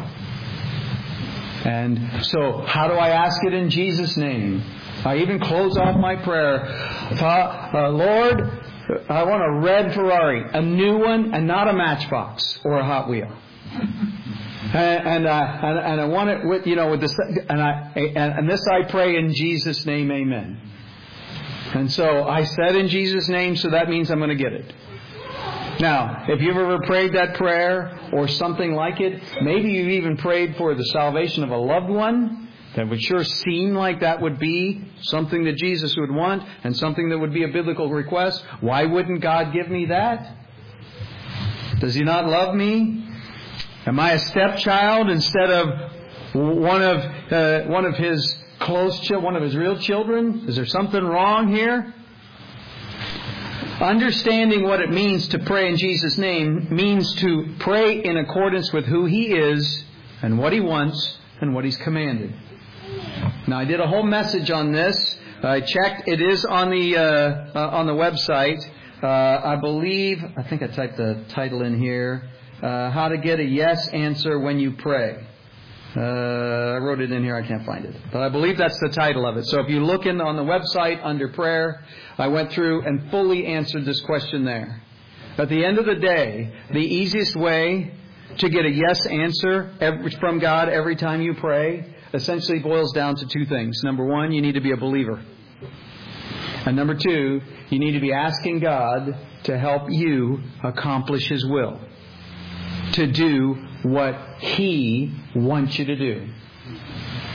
And so, how do I ask it in Jesus' name? I even close off my prayer. Uh, Lord, I want a red Ferrari, a new one, and not a Matchbox or a Hot Wheel. And and, uh, and and I want it with you know with this and I and, and this I pray in Jesus' name, amen. And so I said in Jesus' name, so that means I'm going to get it. Now, if you've ever prayed that prayer or something like it, maybe you've even prayed for the salvation of a loved one. That would sure seem like that would be something that Jesus would want and something that would be a biblical request. Why wouldn't God give me that? Does He not love me? Am I a stepchild instead of one of uh, one of His close children, one of His real children? Is there something wrong here? Understanding what it means to pray in Jesus' name means to pray in accordance with who He is and what He wants and what He's commanded. Now, I did a whole message on this. I checked. It is on the uh, uh, on the website. Uh, I believe, I think I typed the title in here, uh, How to Get a Yes Answer When You Pray. Uh, I wrote it in here. I can't find it. But I believe that's the title of it. So if you look in on the website under prayer, I went through and fully answered this question there. At the end of the day, the easiest way to get a yes answer every, from God every time you pray essentially boils down to two things. Number one, you need to be a believer. And number two, you need to be asking God to help you accomplish His will. To do what He wants you to do.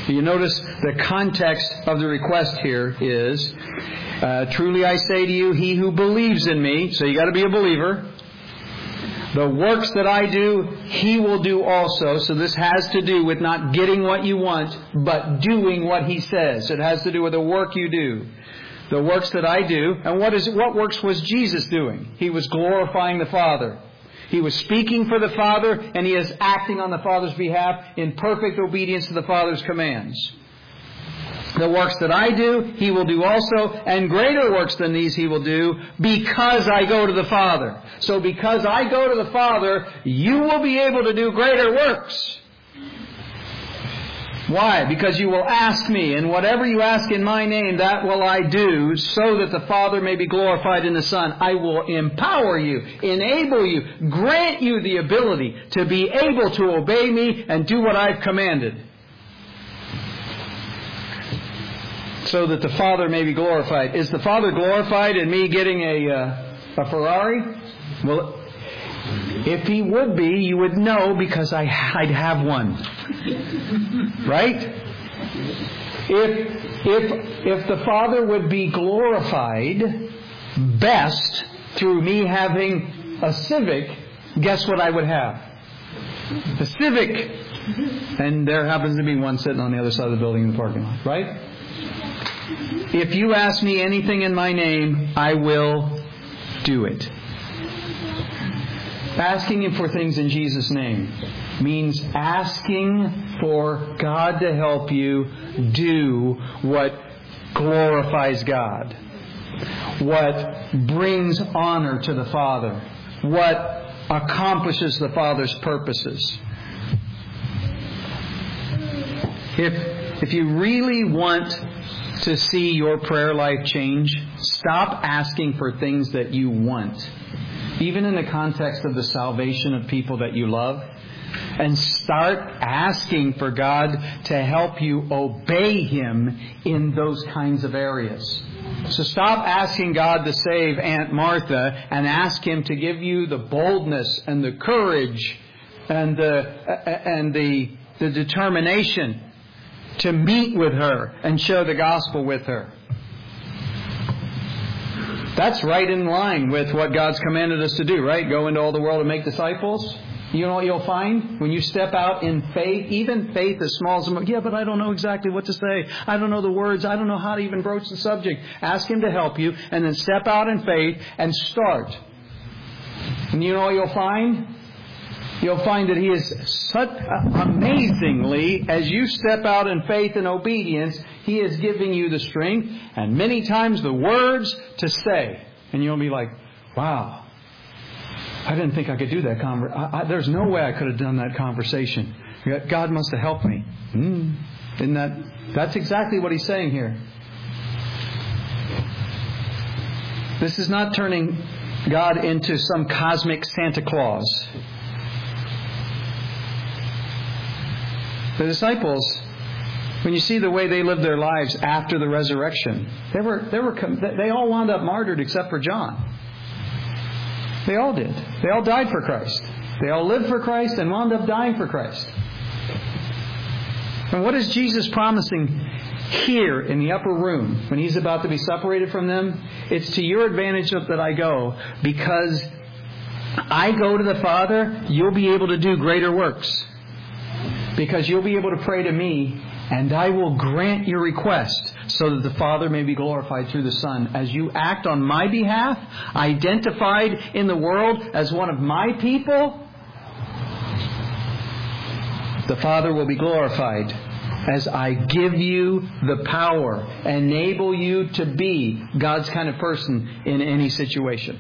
You notice the context of the request here is, uh, truly I say to you, he who believes in me, so you got to be a believer, the works that I do, he will do also. So this has to do with not getting what you want, but doing what he says. It has to do with the work you do. The works that I do. And what is what works was Jesus doing? He was glorifying the Father. He was speaking for the Father, and he is acting on the Father's behalf in perfect obedience to the Father's commands. The works that I do, he will do also, and greater works than these he will do, because I go to the Father. So because I go to the Father, you will be able to do greater works. Why? Because you will ask me, and whatever you ask in my name, that will I do, so that the Father may be glorified in the Son. I will empower you, enable you, grant you the ability to be able to obey me and do what I've commanded, so that the Father may be glorified. Is the Father glorified in me getting a uh, a Ferrari? Well, if He would be, you would know, because I, I'd have one. Right? If if if the Father would be glorified best through me having a Civic, guess what I would have? A Civic. And there happens to be one sitting on the other side of the building in the parking lot. Right? If you ask me anything in my name, I will do it. Asking Him for things in Jesus' name means asking for God to help you do what glorifies God, what brings honor to the Father, what accomplishes the Father's purposes. If, if you really want to see your prayer life change, stop asking for things that you want, even in the context of the salvation of people that you love, and start asking for God to help you obey Him in those kinds of areas. So stop asking God to save Aunt Martha and ask Him to give you the boldness and the courage and the and the, the determination to meet with her and share the gospel with her. That's right in line with what God's commanded us to do, right? Go into all the world and make disciples. You know what you'll find? When you step out in faith, even faith as small as a... Yeah, but I don't know exactly what to say. I don't know the words. I don't know how to even broach the subject. Ask Him to help you, and then step out in faith and start. And you know what you'll find? You'll find that He is such amazingly, as you step out in faith and obedience, He is giving you the strength and many times the words to say. And you'll be like, wow, I didn't think I could do that. Conver- I, I, there's no way I could have done that conversation. God must have helped me. Mm. Isn't that, that's exactly what He's saying here. This is not turning God into some cosmic Santa Claus. The disciples, when you see the way they lived their lives after the resurrection, they were they were they all wound up martyred except for John. They all did. They all died for Christ. They all lived for Christ and wound up dying for Christ. And what is Jesus promising here in the upper room when He's about to be separated from them? It's to your advantage that I go, because I go to the Father, you'll be able to do greater works. Because you'll be able to pray to me, and I will grant your request, so that the Father may be glorified through the Son. As you act on my behalf, identified in the world as one of my people, the Father will be glorified as I give you the power, enable you to be God's kind of person in any situation.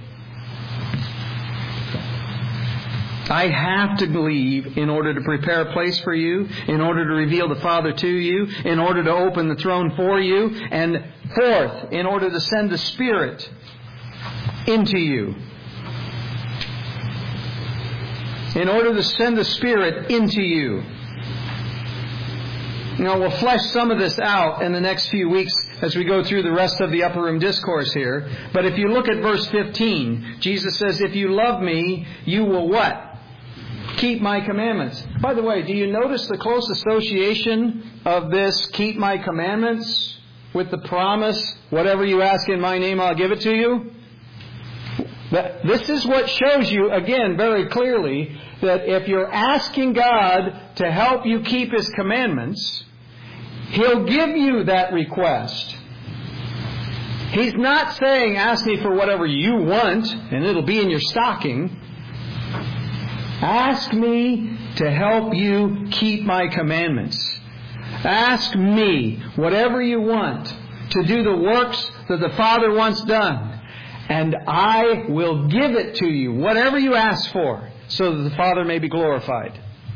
I have to believe in order to prepare a place for you, in order to reveal the Father to you, in order to open the throne for you, and fourth, in order to send the Spirit into you. In order to send the Spirit into you. Now, we'll flesh some of this out in the next few weeks as we go through the rest of the upper room discourse here. But if you look at verse fifteen, Jesus says, if you love me, you will what? keep my commandments. By the way, do you notice the close association of this keep my commandments with the promise, whatever you ask in my name, I'll give it to you? This is what shows you, again, very clearly, that if you're asking God to help you keep His commandments, He'll give you that request. He's not saying, ask me for whatever you want, and it'll be in your stocking. Ask me to help you keep my commandments. Ask me whatever you want to do the works that the Father wants done. And I will give it to you, whatever you ask for, so that the Father may be glorified.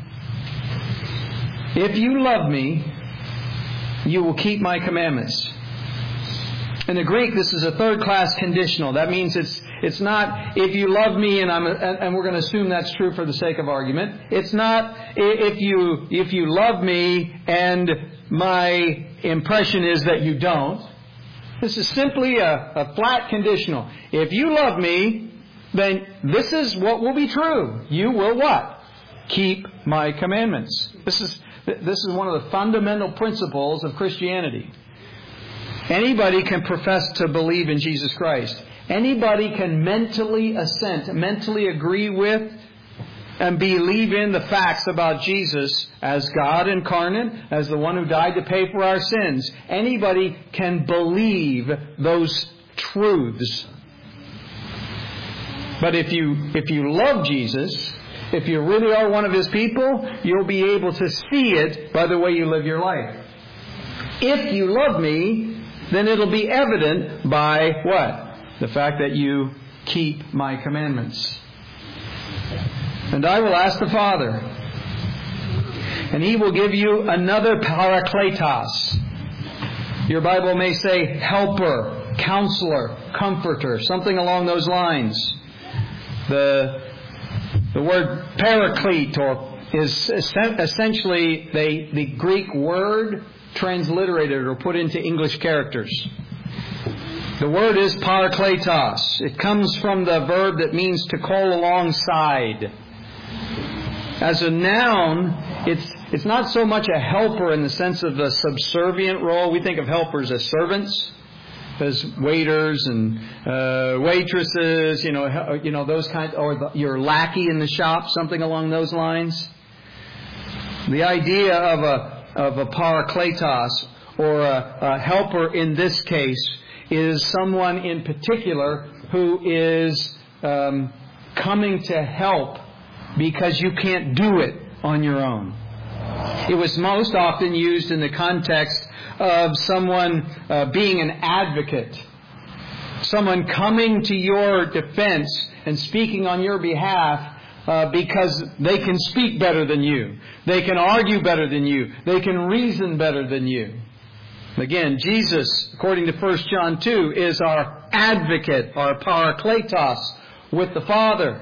If you love me, you will keep my commandments. In the Greek, this is a third-class conditional. That means it's it's not if you love me, and I'm and we're going to assume that's true for the sake of argument. It's not if you if you love me, and my impression is that you don't. This is simply a, a flat conditional. If you love me, then this is what will be true. You will what? Keep my commandments. This is this is one of the fundamental principles of Christianity. Anybody can profess to believe in Jesus Christ. Anybody can mentally assent, mentally agree with, and believe in the facts about Jesus as God incarnate, as the one who died to pay for our sins. Anybody can believe those truths. But if you if you love Jesus, if you really are one of His people, you'll be able to see it by the way you live your life. If you love me, then it'll be evident by what? The fact that you keep my commandments. And I will ask the Father, and He will give you another parakletos. Your Bible may say helper, counselor, comforter, something along those lines. The the word paraclete or is essentially the, the Greek word transliterated or put into English characters. The word is parakletos. It comes from the verb that means to call alongside. As a noun, it's it's not so much a helper in the sense of the subservient role. We think of helpers as servants, as waiters and uh, waitresses, you know, you know those kinds, or the, your lackey in the shop, something along those lines. The idea of a of a parakletos, or a, a helper in this case, is someone in particular who is um, coming to help because you can't do it on your own. It was most often used in the context of someone uh, being an advocate, someone coming to your defense and speaking on your behalf uh, because they can speak better than you, they can argue better than you, they can reason better than you. Again, Jesus, according to First John two, is our advocate, our parakletos with the Father.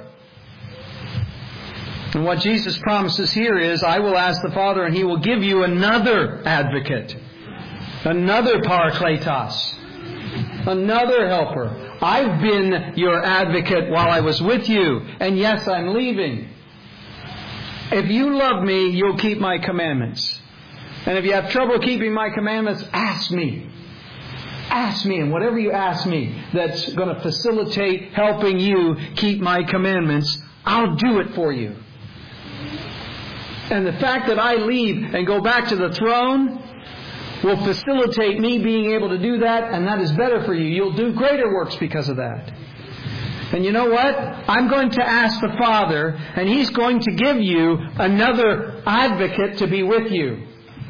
And what Jesus promises here is, I will ask the Father and He will give you another advocate, another parakletos, another helper. I've been your advocate while I was with you, and yes, I'm leaving. If you love me, you'll keep my commandments. And if you have trouble keeping my commandments, ask me. Ask me, and whatever you ask me that's going to facilitate helping you keep my commandments, I'll do it for you. And the fact that I leave and go back to the throne will facilitate me being able to do that, and that is better for you. You'll do greater works because of that. And you know what? I'm going to ask the Father, and He's going to give you another advocate to be with you.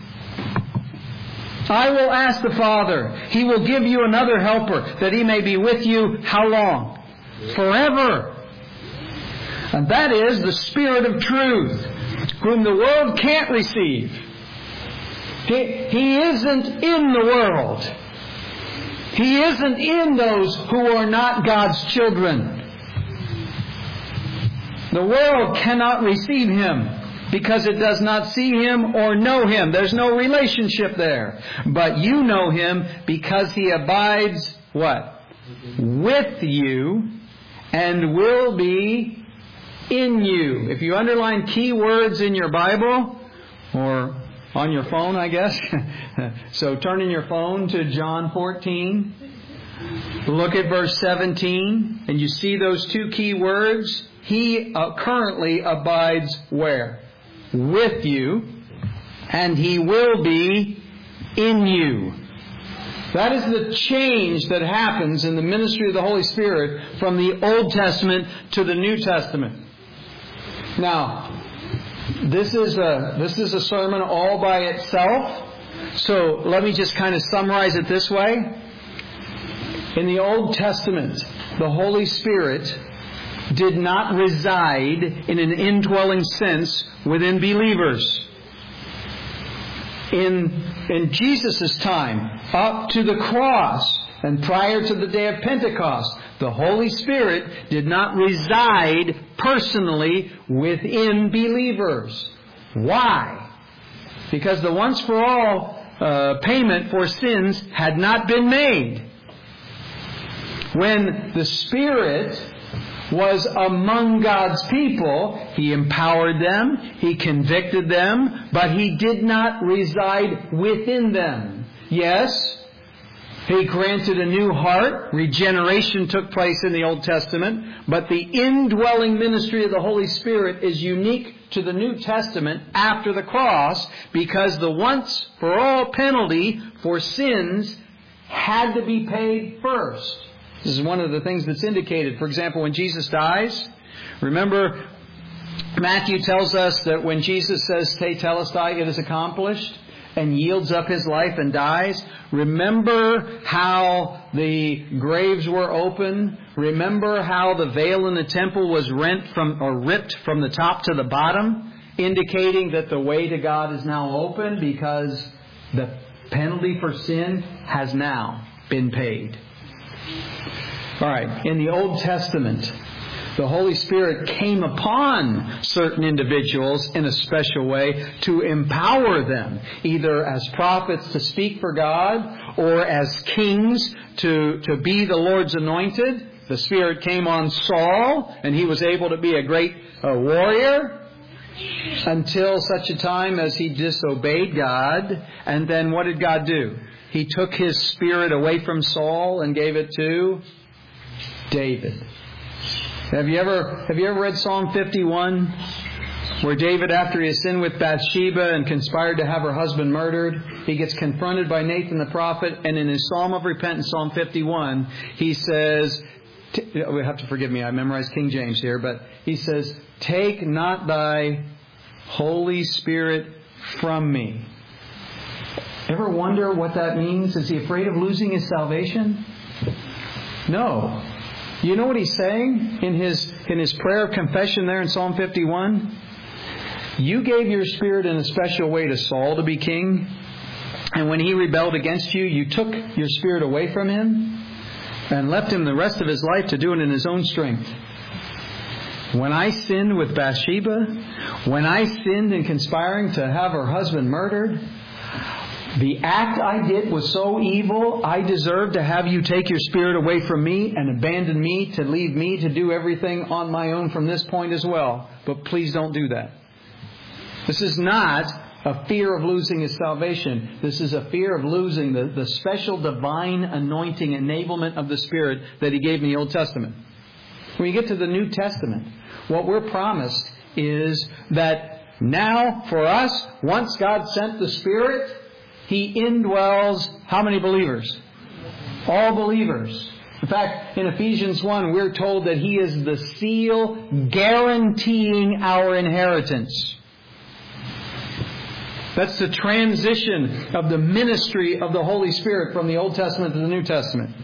I will ask the Father. He will give you another helper that He may be with you how long? Forever. And that is the Spirit of truth, whom the world can't receive. He, he isn't in the world. He isn't in those who are not God's children. The world cannot receive Him because it does not see Him or know Him. There's no relationship there. But you know Him because He abides, what? With you, and will be in you. If you underline key words in your Bible, or on your phone, I guess. So turn in your phone to John fourteen. Look at verse seventeen, and you see those two key words. He uh, currently abides where? With you, and He will be in you. That is the change that happens in the ministry of the Holy Spirit from the Old Testament to the New Testament. Now, this is a this is a sermon all by itself. So let me just kind of summarize it this way. In the Old Testament, the Holy Spirit did not reside in an indwelling sense within believers. In, in Jesus' time, up to the cross and prior to the day of Pentecost, the Holy Spirit did not reside personally within believers. Why? Because the once for all uh, payment for sins had not been made. When the Spirit was among God's people, He empowered them, He convicted them, but He did not reside within them. Yes, He granted a new heart. Regeneration took place in the Old Testament, but the indwelling ministry of the Holy Spirit is unique to the New Testament after the cross, because the once for all penalty for sins had to be paid first. This is one of the things that's indicated. For example, when Jesus dies, remember Matthew tells us that when Jesus says, "Tetelestai," it is accomplished, and yields up His life and dies. Remember how the graves were open. Remember how the veil in the temple was rent from or ripped from the top to the bottom, indicating that the way to God is now open because the penalty for sin has now been paid. All right. In the Old Testament, the Holy Spirit came upon certain individuals in a special way to empower them, either as prophets to speak for God or as kings to, to be the Lord's anointed. The Spirit came on Saul, and he was able to be a great uh, warrior until such a time as he disobeyed God. And then what did God do? He took His Spirit away from Saul and gave it to David. Have you ever have you ever read Psalm fifty-one, where David, after he has sinned with Bathsheba and conspired to have her husband murdered, he gets confronted by Nathan the prophet, and in his Psalm of Repentance, Psalm fifty-one, he says, we have to forgive me, I memorized King James here, but he says, "Take not thy Holy Spirit from me." Ever wonder what that means? Is he afraid of losing his salvation? No. You know what he's saying in his in his prayer of confession there in Psalm fifty-one? You gave your Spirit in a special way to Saul to be king, and when he rebelled against you, you took your Spirit away from him and left him the rest of his life to do it in his own strength. When I sinned with Bathsheba, when I sinned in conspiring to have her husband murdered, the act I did was so evil, I deserve to have you take your Spirit away from me and abandon me to leave me to do everything on my own from this point as well. But please don't do that. This is not a fear of losing his salvation. This is a fear of losing the, the special divine anointing enablement of the Spirit that He gave in the Old Testament. When you get to the New Testament, what we're promised is that now for us, once God sent the Spirit, He indwells how many believers? All believers. In fact, in Ephesians one, we're told that He is the seal guaranteeing our inheritance. That's the transition of the ministry of the Holy Spirit from the Old Testament to the New Testament.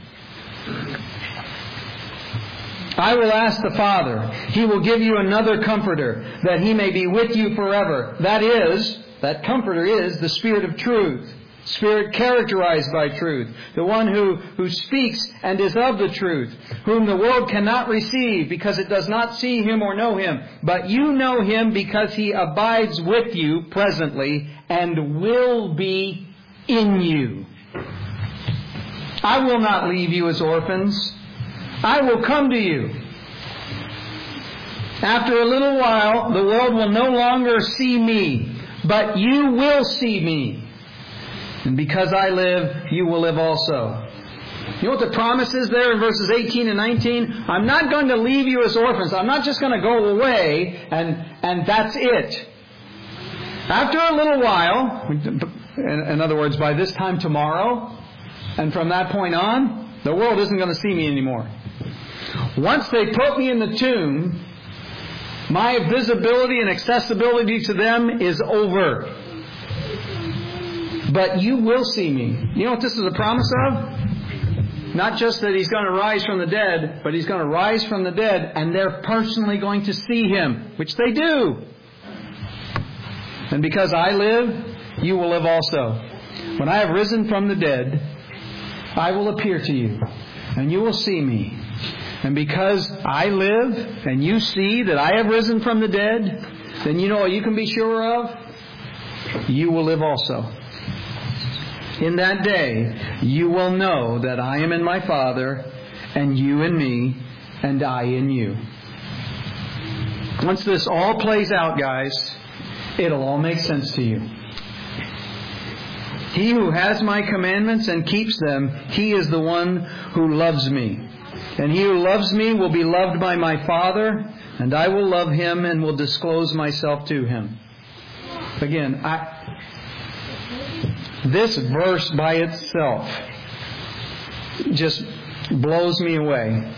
I will ask the Father, He will give you another Comforter, that He may be with you forever. That is, that Comforter is the Spirit of truth. Spirit characterized by truth. The one who, who speaks and is of the truth, whom the world cannot receive because it does not see Him or know Him. But you know Him because He abides with you presently and will be in you. I will not leave you as orphans. I will come to you. After a little while, the world will no longer see me, but you will see me. And because I live, you will live also. You know what the promise is there in verses eighteen and nineteen? I'm not going to leave you as orphans. I'm not just going to go away and, and that's it. After a little while, in other words, by this time tomorrow, and from that point on, the world isn't going to see me anymore. Once they put me in the tomb, my visibility and accessibility to them is over. But you will see me. You know what this is a promise of? Not just that He's going to rise from the dead, but He's going to rise from the dead and they're personally going to see Him, which they do. And because I live, you will live also. When I have risen from the dead, I will appear to you, and you will see me. And because I live, and you see that I have risen from the dead, then you know what you can be sure of? You will live also. In that day, you will know that I am in my Father, and you in me, and I in you. Once this all plays out, guys, it'll all make sense to you. He who has my commandments and keeps them, he is the one who loves me. And he who loves me will be loved by my Father, and I will love him and will disclose myself to him. Again, I, this verse by itself just blows me away.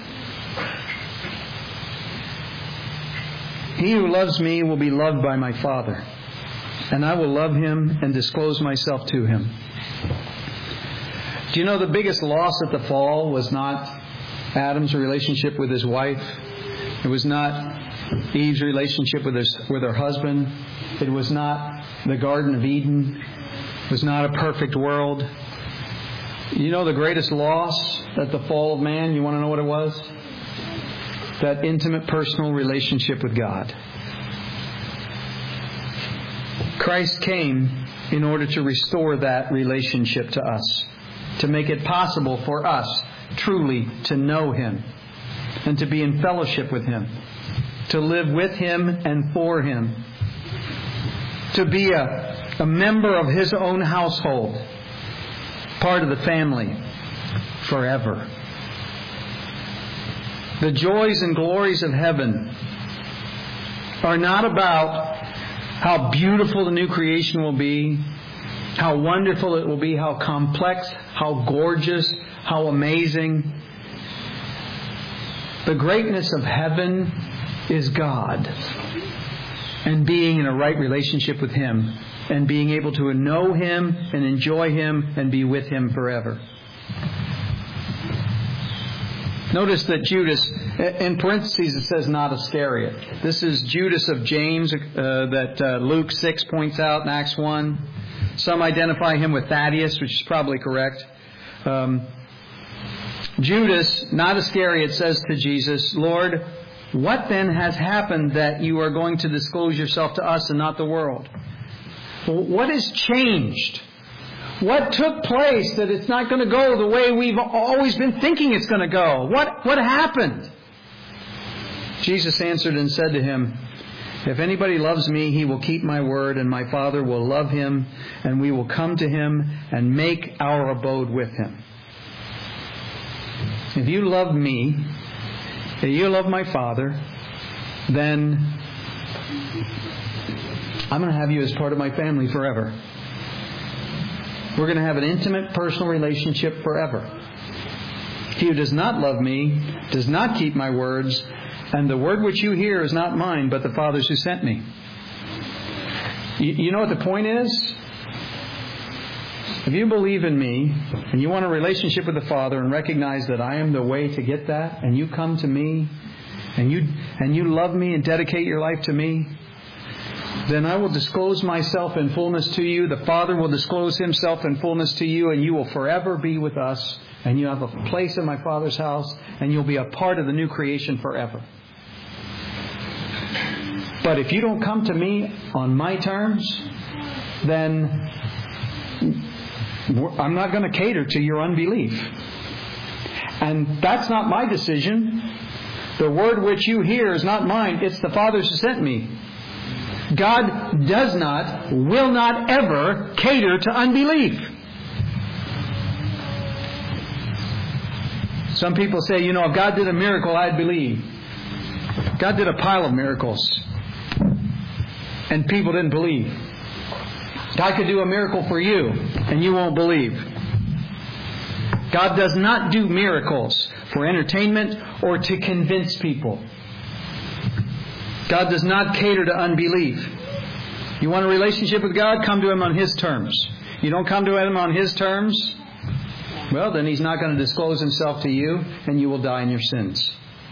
He who loves me will be loved by my Father, and I will love him and disclose myself to him. Do you know the biggest loss at the fall was not Adam's relationship with his wife? It was not Eve's relationship with, his, with her husband. It was not the Garden of Eden. It was not a perfect world. You know the greatest loss at the fall of man? You want to know what it was? That intimate personal relationship with God. Christ came in order to restore that relationship to us, to make it possible for us truly to know Him and to be in fellowship with Him, to live with Him and for Him, to be a, a member of His own household, part of the family forever. The joys and glories of heaven are not about how beautiful the new creation will be, how wonderful it will be, how complex, how gorgeous, how amazing. The greatness of heaven is God and being in a right relationship with Him and being able to know Him and enjoy Him and be with Him forever. Notice that Judas, in parentheses it says not Iscariot. This is Judas of James uh, that uh, Luke six points out in Acts one. Some identify him with Thaddeus, which is probably correct. Um, Judas, not Iscariot, says to Jesus, Lord, what then has happened that you are going to disclose yourself to us and not the world? What has changed? What took place that it's not going to go the way we've always been thinking it's going to go? What, what happened? Jesus answered and said to him, if anybody loves me, he will keep my word, and my Father will love him, and we will come to him and make our abode with him. If you love me, if you love my Father, then I'm going to have you as part of my family forever. We're going to have an intimate, personal relationship forever. He who does not love me does not keep my words, and the word which you hear is not mine, but the Father's who sent me. You, you know what the point is? If you believe in me, and you want a relationship with the Father, and recognize that I am the way to get that, and you come to me, and you and you love me and dedicate your life to me, then I will disclose myself in fullness to you. The Father will disclose Himself in fullness to you, and you will forever be with us. And you have a place in my Father's house, and you'll be a part of the new creation forever. But if you don't come to me on my terms, then I'm not going to cater to your unbelief. And that's not my decision. The word which you hear is not mine, it's the Father's who sent me. God does not, will not ever cater to unbelief. Some people say, you know, if God did a miracle, I'd believe. God did a pile of miracles, and people didn't believe. God could do a miracle for you, and you won't believe. God does not do miracles for entertainment or to convince people. God does not cater to unbelief. You want a relationship with God? Come to Him on His terms. You don't come to Him on His terms? Well, then He's not going to disclose Himself to you, and you will die in your sins.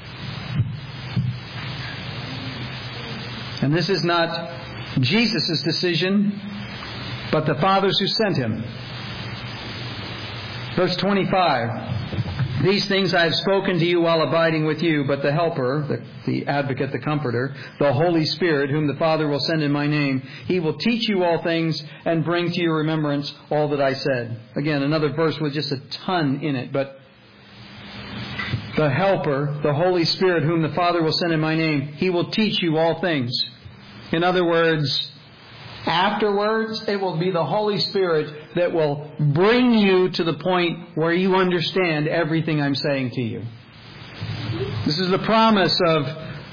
And this is not Jesus' decision, but the Father's who sent Him. Verse twenty-five. These things I have spoken to you while abiding with you, but the Helper, the, the Advocate, the Comforter, the Holy Spirit, whom the Father will send in my name, He will teach you all things and bring to your remembrance all that I said. Again, another verse with just a ton in it, but the Helper, the Holy Spirit, whom the Father will send in my name, He will teach you all things. In other words, afterwards, it will be the Holy Spirit that will bring you to the point where you understand everything I'm saying to you. This is the promise of,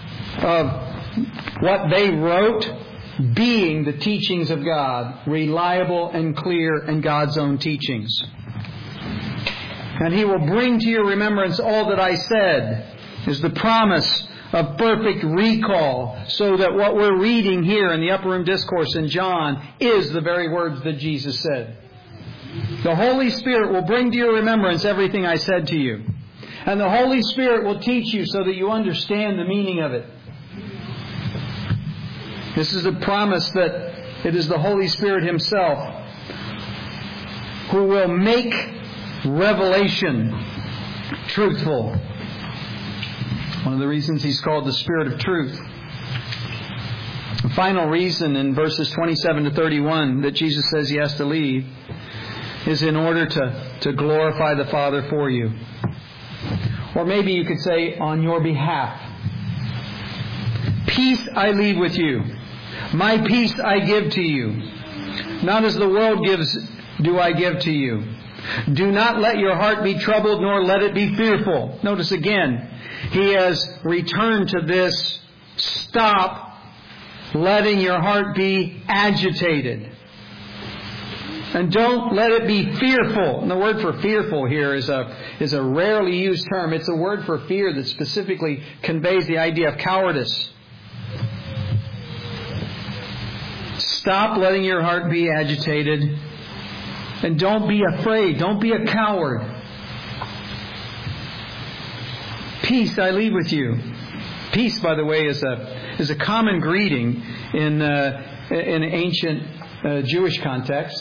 of what they wrote being the teachings of God, reliable and clear and God's own teachings. And He will bring to your remembrance all that I said, is the promise of perfect recall, so that what we're reading here in the Upper Room Discourse in John is the very words that Jesus said. The Holy Spirit will bring to your remembrance everything I said to you. And the Holy Spirit will teach you so that you understand the meaning of it. This is a promise that it is the Holy Spirit Himself who will make revelation truthful. One of the reasons He's called the Spirit of Truth. The final reason in verses twenty-seven to thirty-one that Jesus says He has to leave is in order to, to glorify the Father for you. Or maybe you could say, on your behalf. Peace I leave with you. My peace I give to you. Not as the world gives do I give to you. Do not let your heart be troubled, nor let it be fearful. Notice again, He has returned to this. Stop letting your heart be agitated. And don't let it be fearful. And the word for fearful here is a, is a rarely used term. It's a word for fear that specifically conveys the idea of cowardice. Stop letting your heart be agitated. And don't be afraid. Don't be a coward. Peace I leave with you. Peace, by the way, is a is a common greeting in uh, in ancient uh, Jewish context.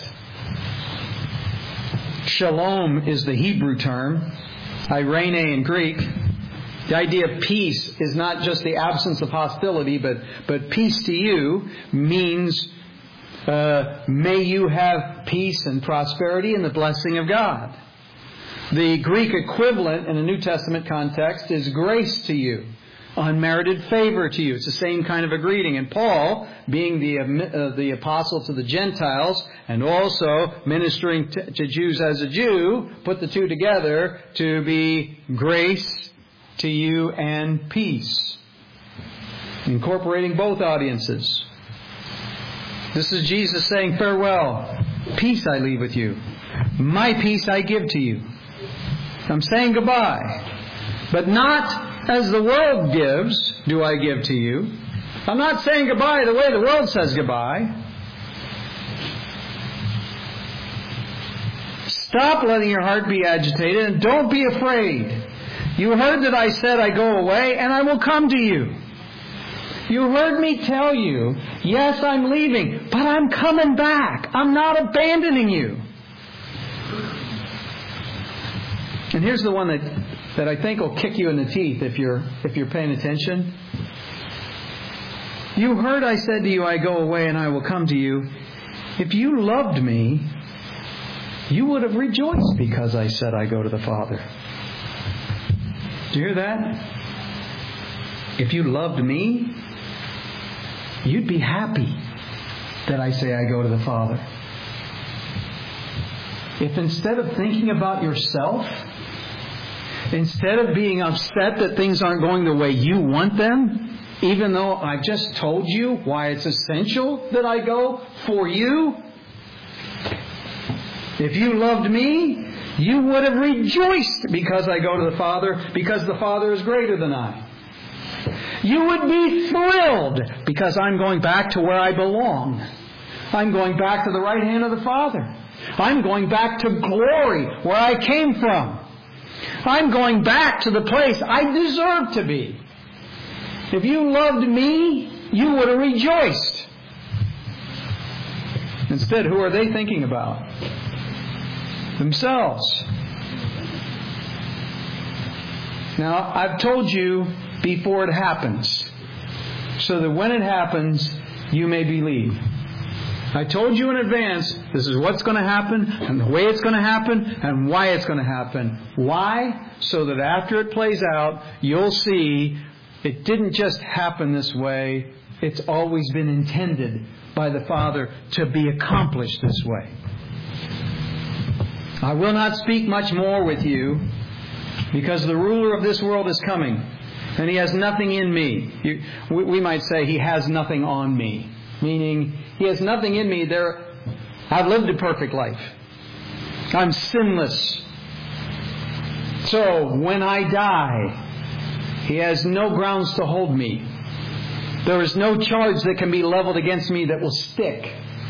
Shalom is the Hebrew term, Irene in Greek. The idea of peace is not just the absence of hostility, but but peace to you means uh, may you have peace and prosperity and the blessing of God. The Greek equivalent in a New Testament context is grace to you, unmerited favor to you. It's the same kind of a greeting. And Paul, being the uh, the apostle to the Gentiles and also ministering to, to Jews as a Jew, put the two together to be grace to you and peace, incorporating both audiences. This is Jesus saying, farewell, peace I leave with you. My peace I give to you. I'm saying goodbye. But not as the world gives do I give to you. I'm not saying goodbye the way the world says goodbye. Stop letting your heart be agitated and don't be afraid. You heard that I said I go away and I will come to you. You heard me tell you, yes, I'm leaving, but I'm coming back. I'm not abandoning you. And here's the one that, that I think will kick you in the teeth if you're if you're paying attention. You heard I said to you, I go away and I will come to you. If you loved me, you would have rejoiced because I said I go to the Father. Do you hear that? if you loved me, you'd be happy that I say I go to the Father. If instead of thinking about yourself, instead of being upset that things aren't going the way you want them, even though I've just told you why it's essential that I go for you, if you loved me, you would have rejoiced because I go to the Father, because the Father is greater than I. You would be thrilled because I'm going back to where I belong. I'm going back to the right hand of the Father. I'm going back to glory where I came from. I'm going back to the place I deserve to be. If you loved me, you would have rejoiced. Instead, who are they thinking about? Themselves. Now, I've told you before it happens, so that when it happens, you may believe. I told you in advance, this is what's going to happen, and the way it's going to happen, and why it's going to happen. Why? So that after it plays out, you'll see it didn't just happen this way. It's always been intended by the Father to be accomplished this way. I will not speak much more with you, because the ruler of this world is coming, and he has nothing in me. You, we, we might say he has nothing on me, meaning he has nothing in me. There, I've lived a perfect life. I'm sinless. So when I die, he has no grounds to hold me. There is no charge that can be leveled against me that will stick.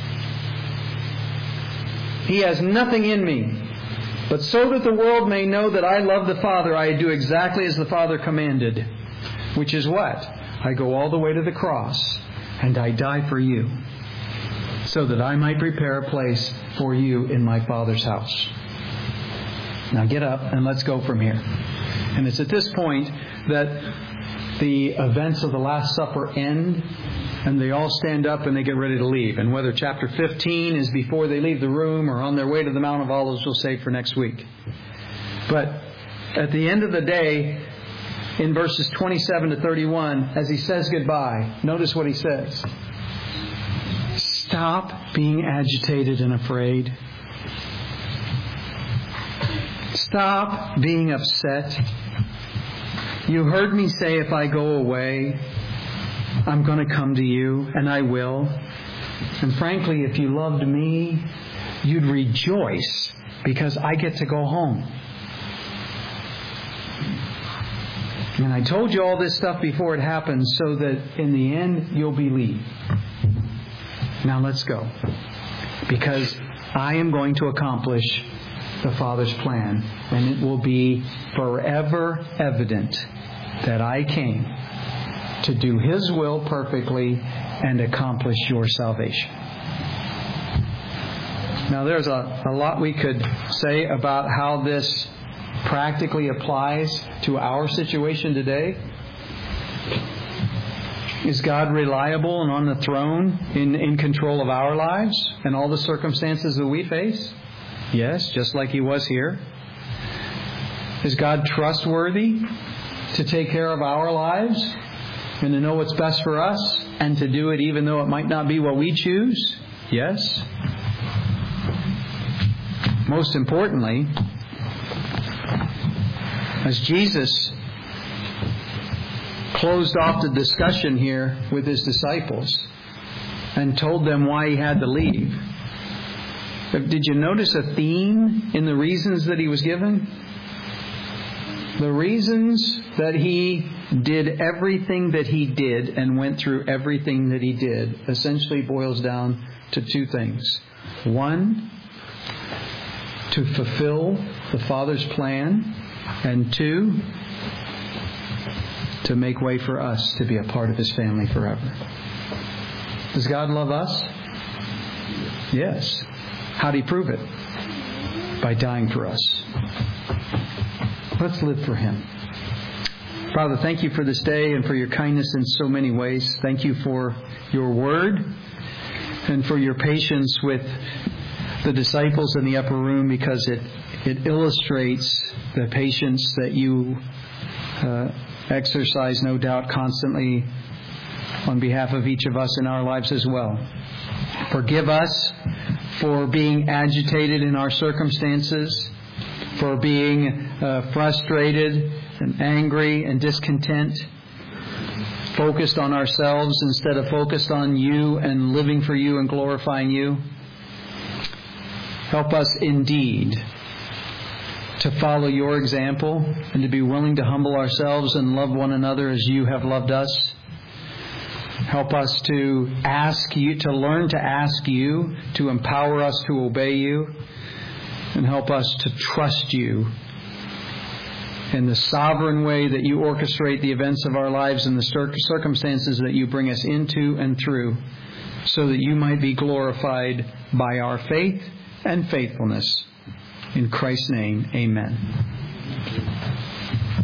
He has nothing in me. But so that the world may know that I love the Father, I do exactly as the Father commanded. Which is what? I go all the way to the cross, and I die for you, so that I might prepare a place for you in my Father's house. Now get up and let's go from here. And it's at this point that the events of the Last Supper end, and they all stand up and they get ready to leave. And whether chapter fifteen is before they leave the room or on their way to the Mount of Olives, we'll save for next week. But at the end of the day, in verses twenty-seven to thirty-one, as he says goodbye, notice what he says. Stop being agitated and afraid. Stop being upset. You heard me say if I go away, I'm going to come to you, and I will. And frankly, if you loved me, you'd rejoice because I get to go home. And I told you all this stuff before it happens so that in the end you'll believe. Now let's go. Because I am going to accomplish the Father's plan. And it will be forever evident that I came to do His will perfectly and accomplish your salvation. Now there's a, a lot we could say about how this practically applies to our situation today. Is God reliable and on the throne in, in control of our lives and all the circumstances that we face? Yes, just like He was here. Is God trustworthy to take care of our lives and to know what's best for us and to do it even though it might not be what we choose? Yes. Most importantly, as Jesus closed off the discussion here with His disciples and told them why He had to leave, did you notice a theme in the reasons that He was given? The reasons that He did everything that He did and went through everything that He did essentially boils down to two things. One, to fulfill the Father's plan, and two, to make way for us to be a part of His family forever. Does God love us? Yes. How did He prove it? By dying for us. Let's live for Him. Father, thank You for this day and for Your kindness in so many ways. Thank You for Your word and for Your patience with the disciples in the upper room, because it, it illustrates the patience that You uh, exercise, no doubt, constantly on behalf of each of us in our lives as well. Forgive us for being agitated in our circumstances, for being uh, frustrated and angry and discontent, focused on ourselves instead of focused on you and living for you and glorifying you. Help us indeed to follow your example and to be willing to humble ourselves and love one another as you have loved us. Help us to ask you, to learn to ask you, to empower us to obey you, and help us to trust you in the sovereign way that you orchestrate the events of our lives and the circumstances that you bring us into and through, so that you might be glorified by our faith and faithfulness. In Christ's name, amen.